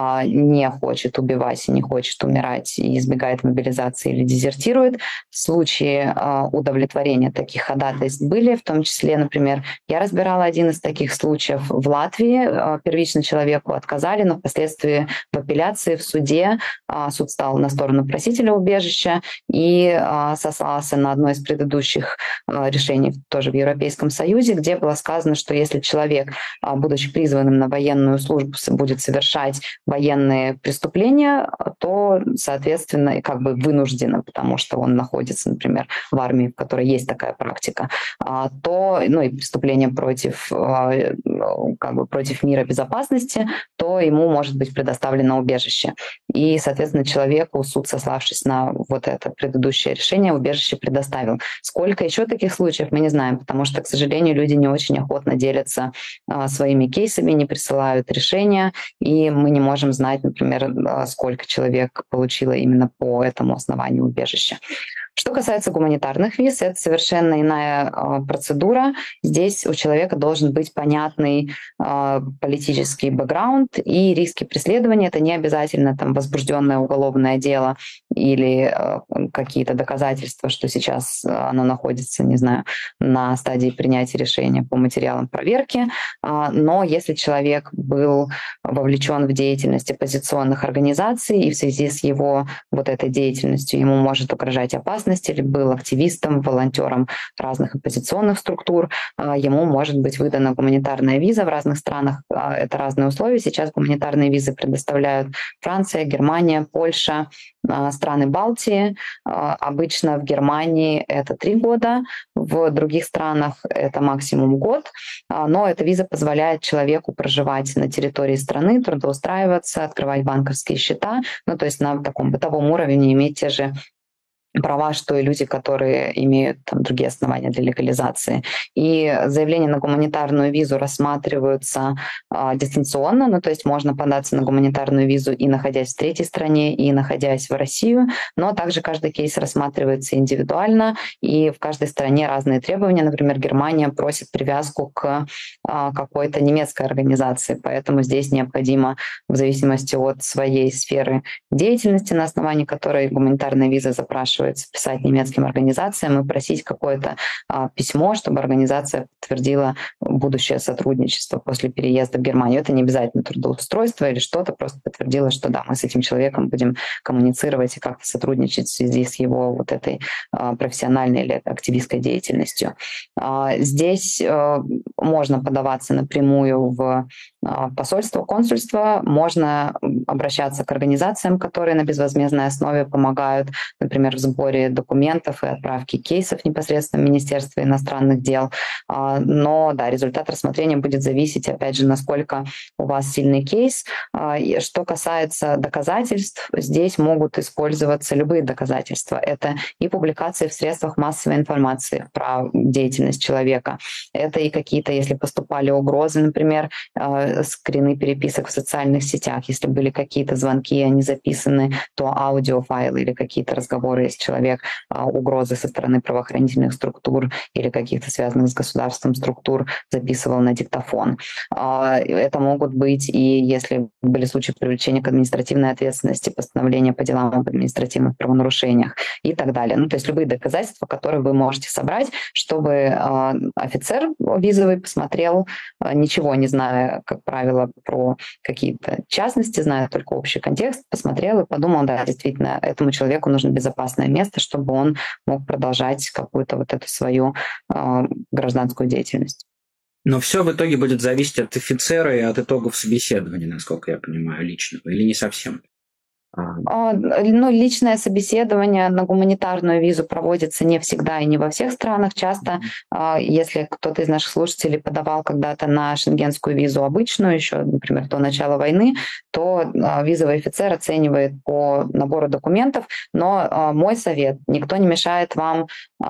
не хочет убивать и не хочет умирать и избегает мобилизации или дезертирует, в случае удовлетворения таких ходатайств были, в том числе, например, я разбирала один из таких случаев в Латвии. Первично человеку отказали, но впоследствии в апелляции в суде суд стал на сторону просителя убежища и сослался на одно из предыдущих решений тоже в Европейском Союзе, где было сказано, что если человек, будучи призванным на военную службу, будет совершать военные преступления, то, соответственно, как бы вынужденно, потому что он находится, например, в армии, в которой есть такая практика, то, ну и преступление против, как бы против мира, безопасности, то ему может быть предоставлено убежище. И, соответственно, человеку суд, сославшись на вот это предыдущее решение, убежище предоставил. Сколько еще таких случаев, мы не знаем, потому что, к сожалению, люди не очень охотно делятся своими кейсами, не присылают решения, и мы не можем знать, например, сколько человек получило именно по этому основанию убежища. Что касается гуманитарных виз, это совершенно иная процедура. Здесь у человека должен быть понятный политический бэкграунд и риски преследования. Это не обязательно там возбужденное уголовное дело или какие-то доказательства, что сейчас оно находится, не знаю, на стадии принятия решения по материалам проверки. Но если человек был вовлечен в деятельность оппозиционных организаций, и в связи с его вот этой деятельностью ему может угрожать опасность, или был активистом, волонтером разных оппозиционных структур, ему может быть выдана гуманитарная виза. В разных странах это разные условия. Сейчас гуманитарные визы предоставляют Франция, Германия, Польша, страны Балтии. Обычно в Германии это 3 года, в других странах это максимум год, но эта виза позволяет человеку проживать на территории страны, трудоустраиваться, открывать банковские счета, ну то есть на таком бытовом уровне иметь те же права, что и люди, которые имеют там другие основания для легализации. И заявления на гуманитарную визу рассматриваются дистанционно, ну то есть можно податься на гуманитарную визу и находясь в третьей стране, и находясь в Россию, но также каждый кейс рассматривается индивидуально, и в каждой стране разные требования. Например, Германия просит привязку к какой-то немецкой организации, поэтому здесь необходимо в зависимости от своей сферы деятельности, на основании которой гуманитарная виза запрашивается, писать немецким организациям и просить какое-то письмо, чтобы организация подтвердила будущее сотрудничество после переезда в Германию. Это не обязательно трудоустройство или что-то, просто подтвердила, что да, мы с этим человеком будем коммуницировать и как-то сотрудничать в связи с его вот этой профессиональной или активистской деятельностью. Здесь можно подаваться напрямую в посольство, консульство, можно обращаться к организациям, которые на безвозмездной основе помогают, например, в сборе документов и отправке кейсов непосредственно в Министерство иностранных дел. Но да, результат рассмотрения будет зависеть, опять же, насколько у вас сильный кейс. Что касается доказательств, здесь могут использоваться любые доказательства. Это и публикации в средствах массовой информации про деятельность человека, это и какие-то, если поступали угрозы, например, скрины переписок в социальных сетях, если были какие-то звонки, они записаны, то аудиофайлы или какие-то разговоры, если человек угрозы со стороны правоохранительных структур или каких-то связанных с государством структур записывал на диктофон. Это могут быть и, если были случаи привлечения к административной ответственности, постановления по делам об административных правонарушениях и так далее. То есть любые доказательства, которые вы можете собрать, чтобы офицер визовый посмотрел, ничего не зная, как правило, про какие-то частности, зная только общий контекст, посмотрел и подумал, да, действительно, этому человеку нужно безопасное место, чтобы он мог продолжать какую-то вот эту свою гражданскую деятельность. Но все в итоге будет зависеть от офицера и от итогов собеседования, насколько я понимаю, личного, или не совсем? Личное собеседование на гуманитарную визу проводится не всегда и не во всех странах. Часто, если кто-то из наших слушателей подавал когда-то на шенгенскую визу обычную, еще, например, до начала войны, то визовый офицер оценивает по набору документов. Но мой совет: никто не мешает вам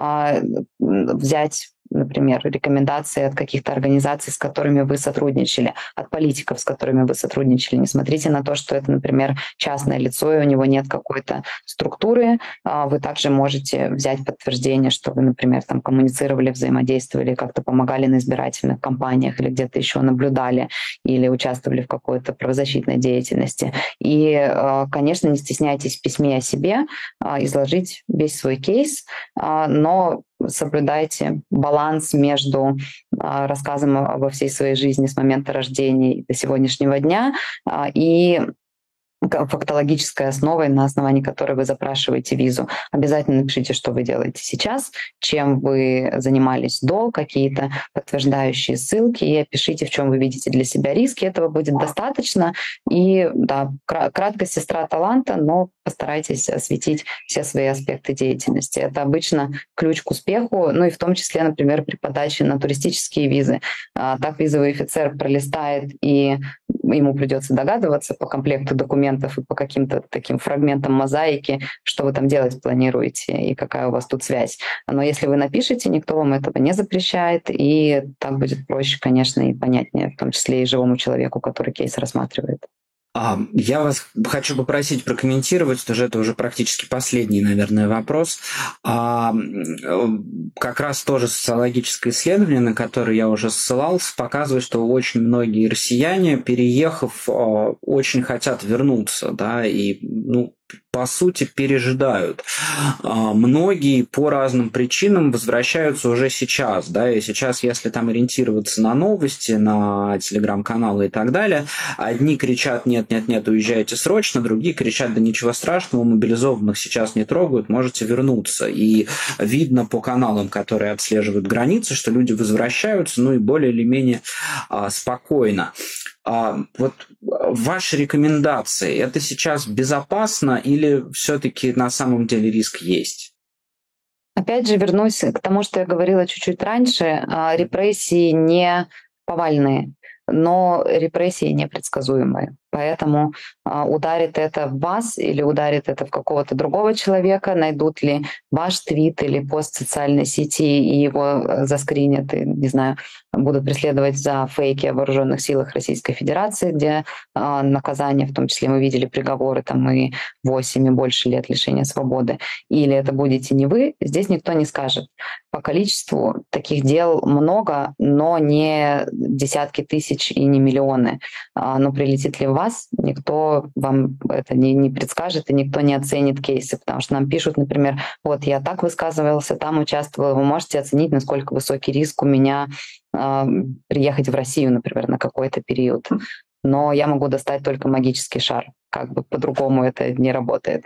взять, например, рекомендации от каких-то организаций, с которыми вы сотрудничали, от политиков, с которыми вы сотрудничали. Не смотрите на то, что это, например, частное лицо, и у него нет какой-то структуры. Вы также можете взять подтверждение, что вы, например, там коммуницировали, взаимодействовали, как-то помогали на избирательных кампаниях или где-то еще наблюдали или участвовали в какой-то правозащитной деятельности. И, конечно, не стесняйтесь в письме о себе изложить весь свой кейс, но соблюдайте баланс между рассказом обо всей своей жизни с момента рождения до сегодняшнего дня и фактологической основой, на основании которой вы запрашиваете визу. Обязательно напишите, что вы делаете сейчас, чем вы занимались до, какие-то подтверждающие ссылки, и опишите, в чем вы видите для себя риски. Этого будет достаточно. И да, краткость сестра таланта, но постарайтесь осветить все свои аспекты деятельности. Это обычно ключ к успеху, и в том числе, например, при подаче на туристические визы. Так визовый офицер пролистает, и ему придется догадываться по комплекту документов и по каким-то таким фрагментам мозаики, что вы там делать планируете и какая у вас тут связь. Но если вы напишете, никто вам этого не запрещает, и так будет проще, конечно, и понятнее, в том числе и живому человеку, который кейс рассматривает. Я вас хочу попросить прокомментировать, тоже это уже практически последний, наверное, вопрос. Как раз тоже социологическое исследование, на которое я уже ссылался, показывает, что очень многие россияне, переехав, очень хотят вернуться, да, и, по сути, пережидают. Многие по разным причинам возвращаются уже сейчас, да, и сейчас, если там ориентироваться на новости, на телеграм-каналы и так далее, одни кричат: нет, нет, нет, уезжайте срочно, другие кричат: да ничего страшного, мобилизованных сейчас не трогают, можете вернуться. И видно по каналам, которые отслеживают границы, что люди возвращаются, и более или менее спокойно. Вот ваши рекомендации, это сейчас безопасно или все-таки на самом деле риск есть? Опять же, вернусь к тому, что я говорила чуть-чуть раньше. Репрессии не повальные, но репрессии непредсказуемые. Поэтому ударит это в вас или ударит это в какого-то другого человека, найдут ли ваш твит или пост в социальной сети и его заскринят, и, не знаю, будут преследовать за фейки о вооруженных силах Российской Федерации, где наказание, в том числе мы видели приговоры, там и 8 и больше лет лишения свободы. Или это будете не вы, здесь никто не скажет. По количеству таких дел много, но не десятки тысяч и не миллионы. Но прилетит ли в вас, никто вам это не предскажет, и никто не оценит кейсы, потому что нам пишут, например: вот я так высказывался, там участвовал, вы можете оценить, насколько высокий риск у меня приехать в Россию, например, на какой-то период. Но я могу достать только магический шар. как бы по-другому это не работает.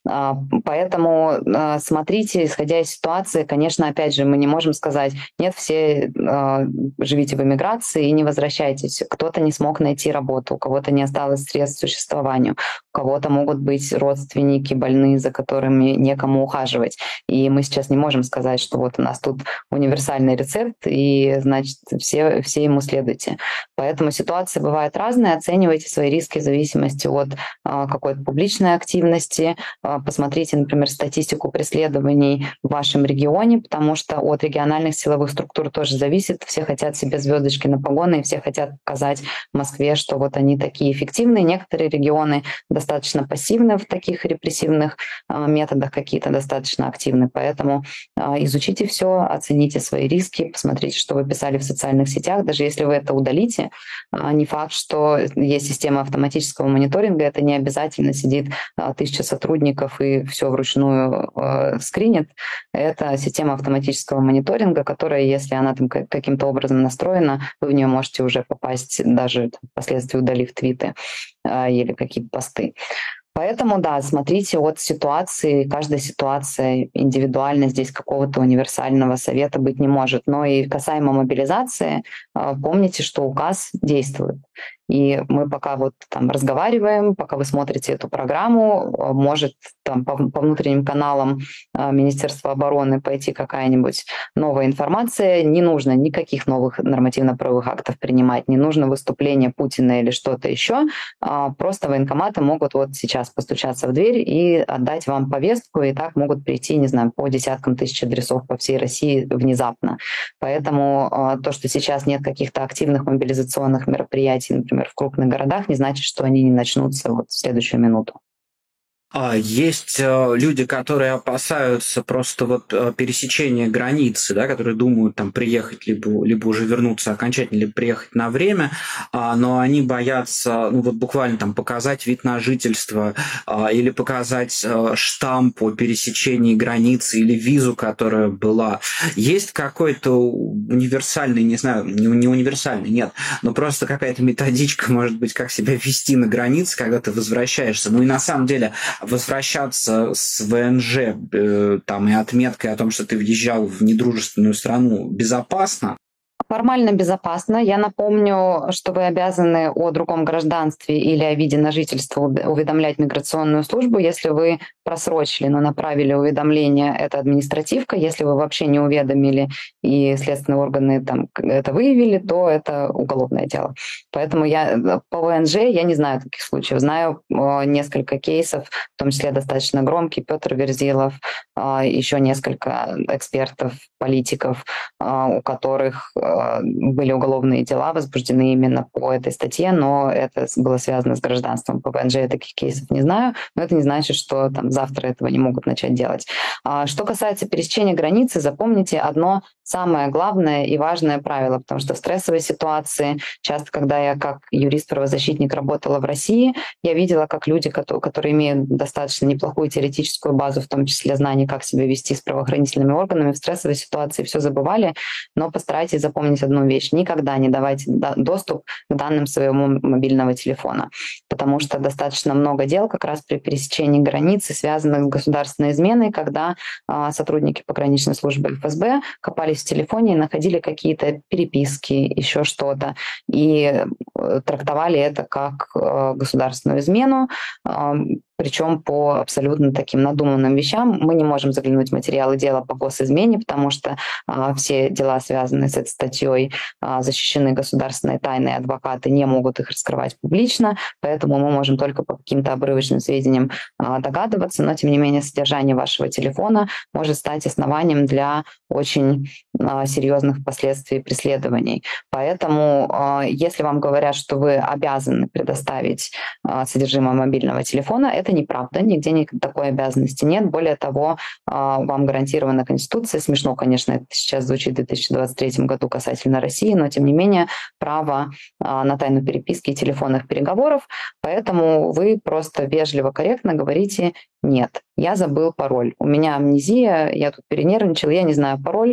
Поэтому смотрите, исходя из ситуации, конечно, опять же, мы не можем сказать, нет, все живите в эмиграции и не возвращайтесь. Кто-то не смог найти работу, у кого-то не осталось средств к существованию, у кого-то могут быть родственники больные, за которыми некому ухаживать. И мы сейчас не можем сказать, что вот у нас тут универсальный рецепт, и, значит, все ему следуйте. Поэтому ситуации бывают разные. Оценивайте свои риски в зависимости от какой-то публичной активности. Посмотрите, например, статистику преследований в вашем регионе, потому что от региональных силовых структур тоже зависит. Все хотят себе звездочки на погоны, и все хотят показать Москве, что вот они такие эффективные. Некоторые регионы достаточно пассивны в таких репрессивных методах, какие-то достаточно активны. Поэтому изучите все, оцените свои риски, посмотрите, что вы писали в социальных сетях. Даже если вы это удалите, не факт, что есть система автоматического мониторинга, это не обязательно сидит 1000 сотрудников и все вручную скринит. Это система автоматического мониторинга, которая, если она там каким-то образом настроена, вы в нее можете уже попасть, даже впоследствии удалив твиты или какие-то посты. Поэтому, да, смотрите от ситуации, каждая ситуация индивидуально, здесь какого-то универсального совета быть не может. Но и касаемо мобилизации, помните, что указ действует. И мы пока вот там разговариваем, пока вы смотрите эту программу, может там по внутренним каналам Министерства обороны пойти какая-нибудь новая информация. Не нужно никаких новых нормативно-правовых актов принимать, не нужно выступление Путина или что-то еще. Просто военкоматы могут вот сейчас постучаться в дверь и отдать вам повестку, и так могут прийти, не знаю, по десяткам тысяч адресов по всей России внезапно. Поэтому то, что сейчас нет каких-то активных мобилизационных мероприятий, например, в крупных городах, не значит, что они не начнутся вот в следующую минуту. Есть люди, которые опасаются просто вот пересечения границы, да, которые думают там приехать, либо уже вернуться окончательно, либо приехать на время, но они боятся, ну вот буквально там показать вид на жительство или показать штамп о пересечении границы или визу, которая была. Есть какой-то универсальный, не знаю, не универсальный, нет, но просто какая-то методичка, может быть, как себя вести на границе, когда ты возвращаешься. Ну и на самом деле возвращаться с ВНЖ там, и отметкой о том, что ты въезжал в недружественную страну, безопасно? Формально безопасно. Я напомню, что вы обязаны о другом гражданстве или о виде на жительство уведомлять миграционную службу. Если вы просрочили, но направили уведомление, это административка. Если вы вообще не уведомили и следственные органы там это выявили, то это уголовное дело. Поэтому я по ВНЖ я не знаю таких случаев. Знаю несколько кейсов, в том числе достаточно громкий, Петр Верзилов, еще несколько экспертов, политиков, у которых были уголовные дела возбуждены именно по этой статье, но это было связано с гражданством. По ВНЖ я таких кейсов не знаю, но это не значит, что там завтра этого не могут начать делать. Что касается пересечения границы, запомните одно самое главное и важное правило, потому что в стрессовой ситуации, часто, когда я как юрист-правозащитник работала в России, я видела, как люди, которые имеют достаточно неплохую теоретическую базу, в том числе знаний, как себя вести с правоохранительными органами, в стрессовой ситуации все забывали, но постарайтесь запомнить одну вещь. Никогда не давайте доступ к данным своего мобильного телефона, потому что достаточно много дел как раз при пересечении границы, связанных с государственной изменой, когда сотрудники пограничной службы ФСБ копались в телефоне и находили какие-то переписки, еще что-то, и трактовали это как государственную измену, причем по абсолютно таким надуманным вещам. Мы не можем заглянуть в материалы дела по госизмене, потому что все дела, связанные с этой статьей, защищены государственной тайной, адвокаты не могут их раскрывать публично, поэтому мы можем только по каким-то обрывочным сведениям догадываться, но тем не менее содержание вашего телефона может стать основанием для очень серьезных последствий преследований. Поэтому если вам говорят, что вы обязаны предоставить содержимое мобильного телефона, это неправда, нигде такой обязанности нет. Более того, вам гарантирована Конституция. Смешно, конечно, это сейчас звучит в 2023 году касательно России, но тем не менее право на тайну переписки и телефонных переговоров, поэтому вы просто вежливо, корректно говорите: нет, я забыл пароль, у меня амнезия, я тут перенервничал, я не знаю пароль,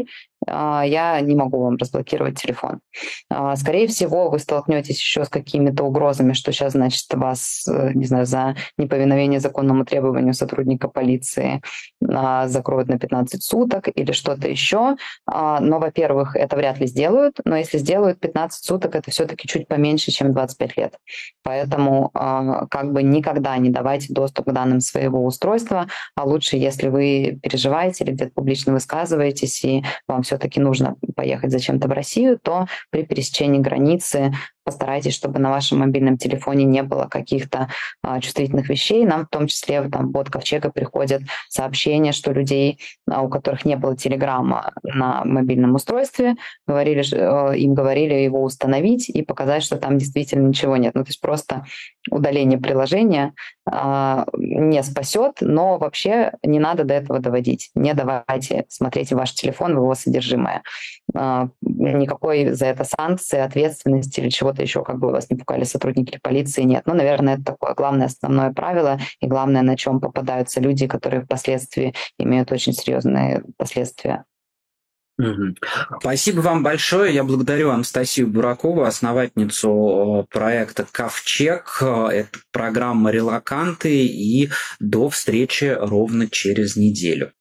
я не могу вам разблокировать телефон. Скорее всего, вы столкнетесь еще с какими-то угрозами, что сейчас, значит, вас, не знаю, за неповиновение законному требованию сотрудника полиции закроют на 15 суток или что-то еще. Но, во-первых, это вряд ли сделают, но если сделают 15 суток, это все-таки чуть поменьше, чем 25 лет. Поэтому как бы никогда не давайте доступ к данным своего устройства, а лучше, если вы переживаете или где-то публично высказываетесь, и вам все-таки нужно поехать зачем-то в Россию, то при пересечении границы постарайтесь, чтобы на вашем мобильном телефоне не было каких-то чувствительных вещей. Нам в том числе там от Ковчега приходят сообщения, что людей, у которых не было телеграмма на мобильном устройстве, им говорили его установить и показать, что там действительно ничего нет. Ну, то есть просто удаление приложения не спасет, но вообще не надо до этого доводить. Не давайте смотреть в ваш телефон, в его содержимое. Никакой за это санкции, ответственности или чего-то еще, как бы вас не пугали сотрудники полиции, нет. Ну, наверное, это такое главное основное правило и главное, на чем попадаются люди, которые впоследствии имеют очень серьезные последствия. Спасибо вам большое. Я благодарю Анастасию Буракову, основательницу проекта «Ковчег». Это программа «Релаканты». И до встречи ровно через неделю.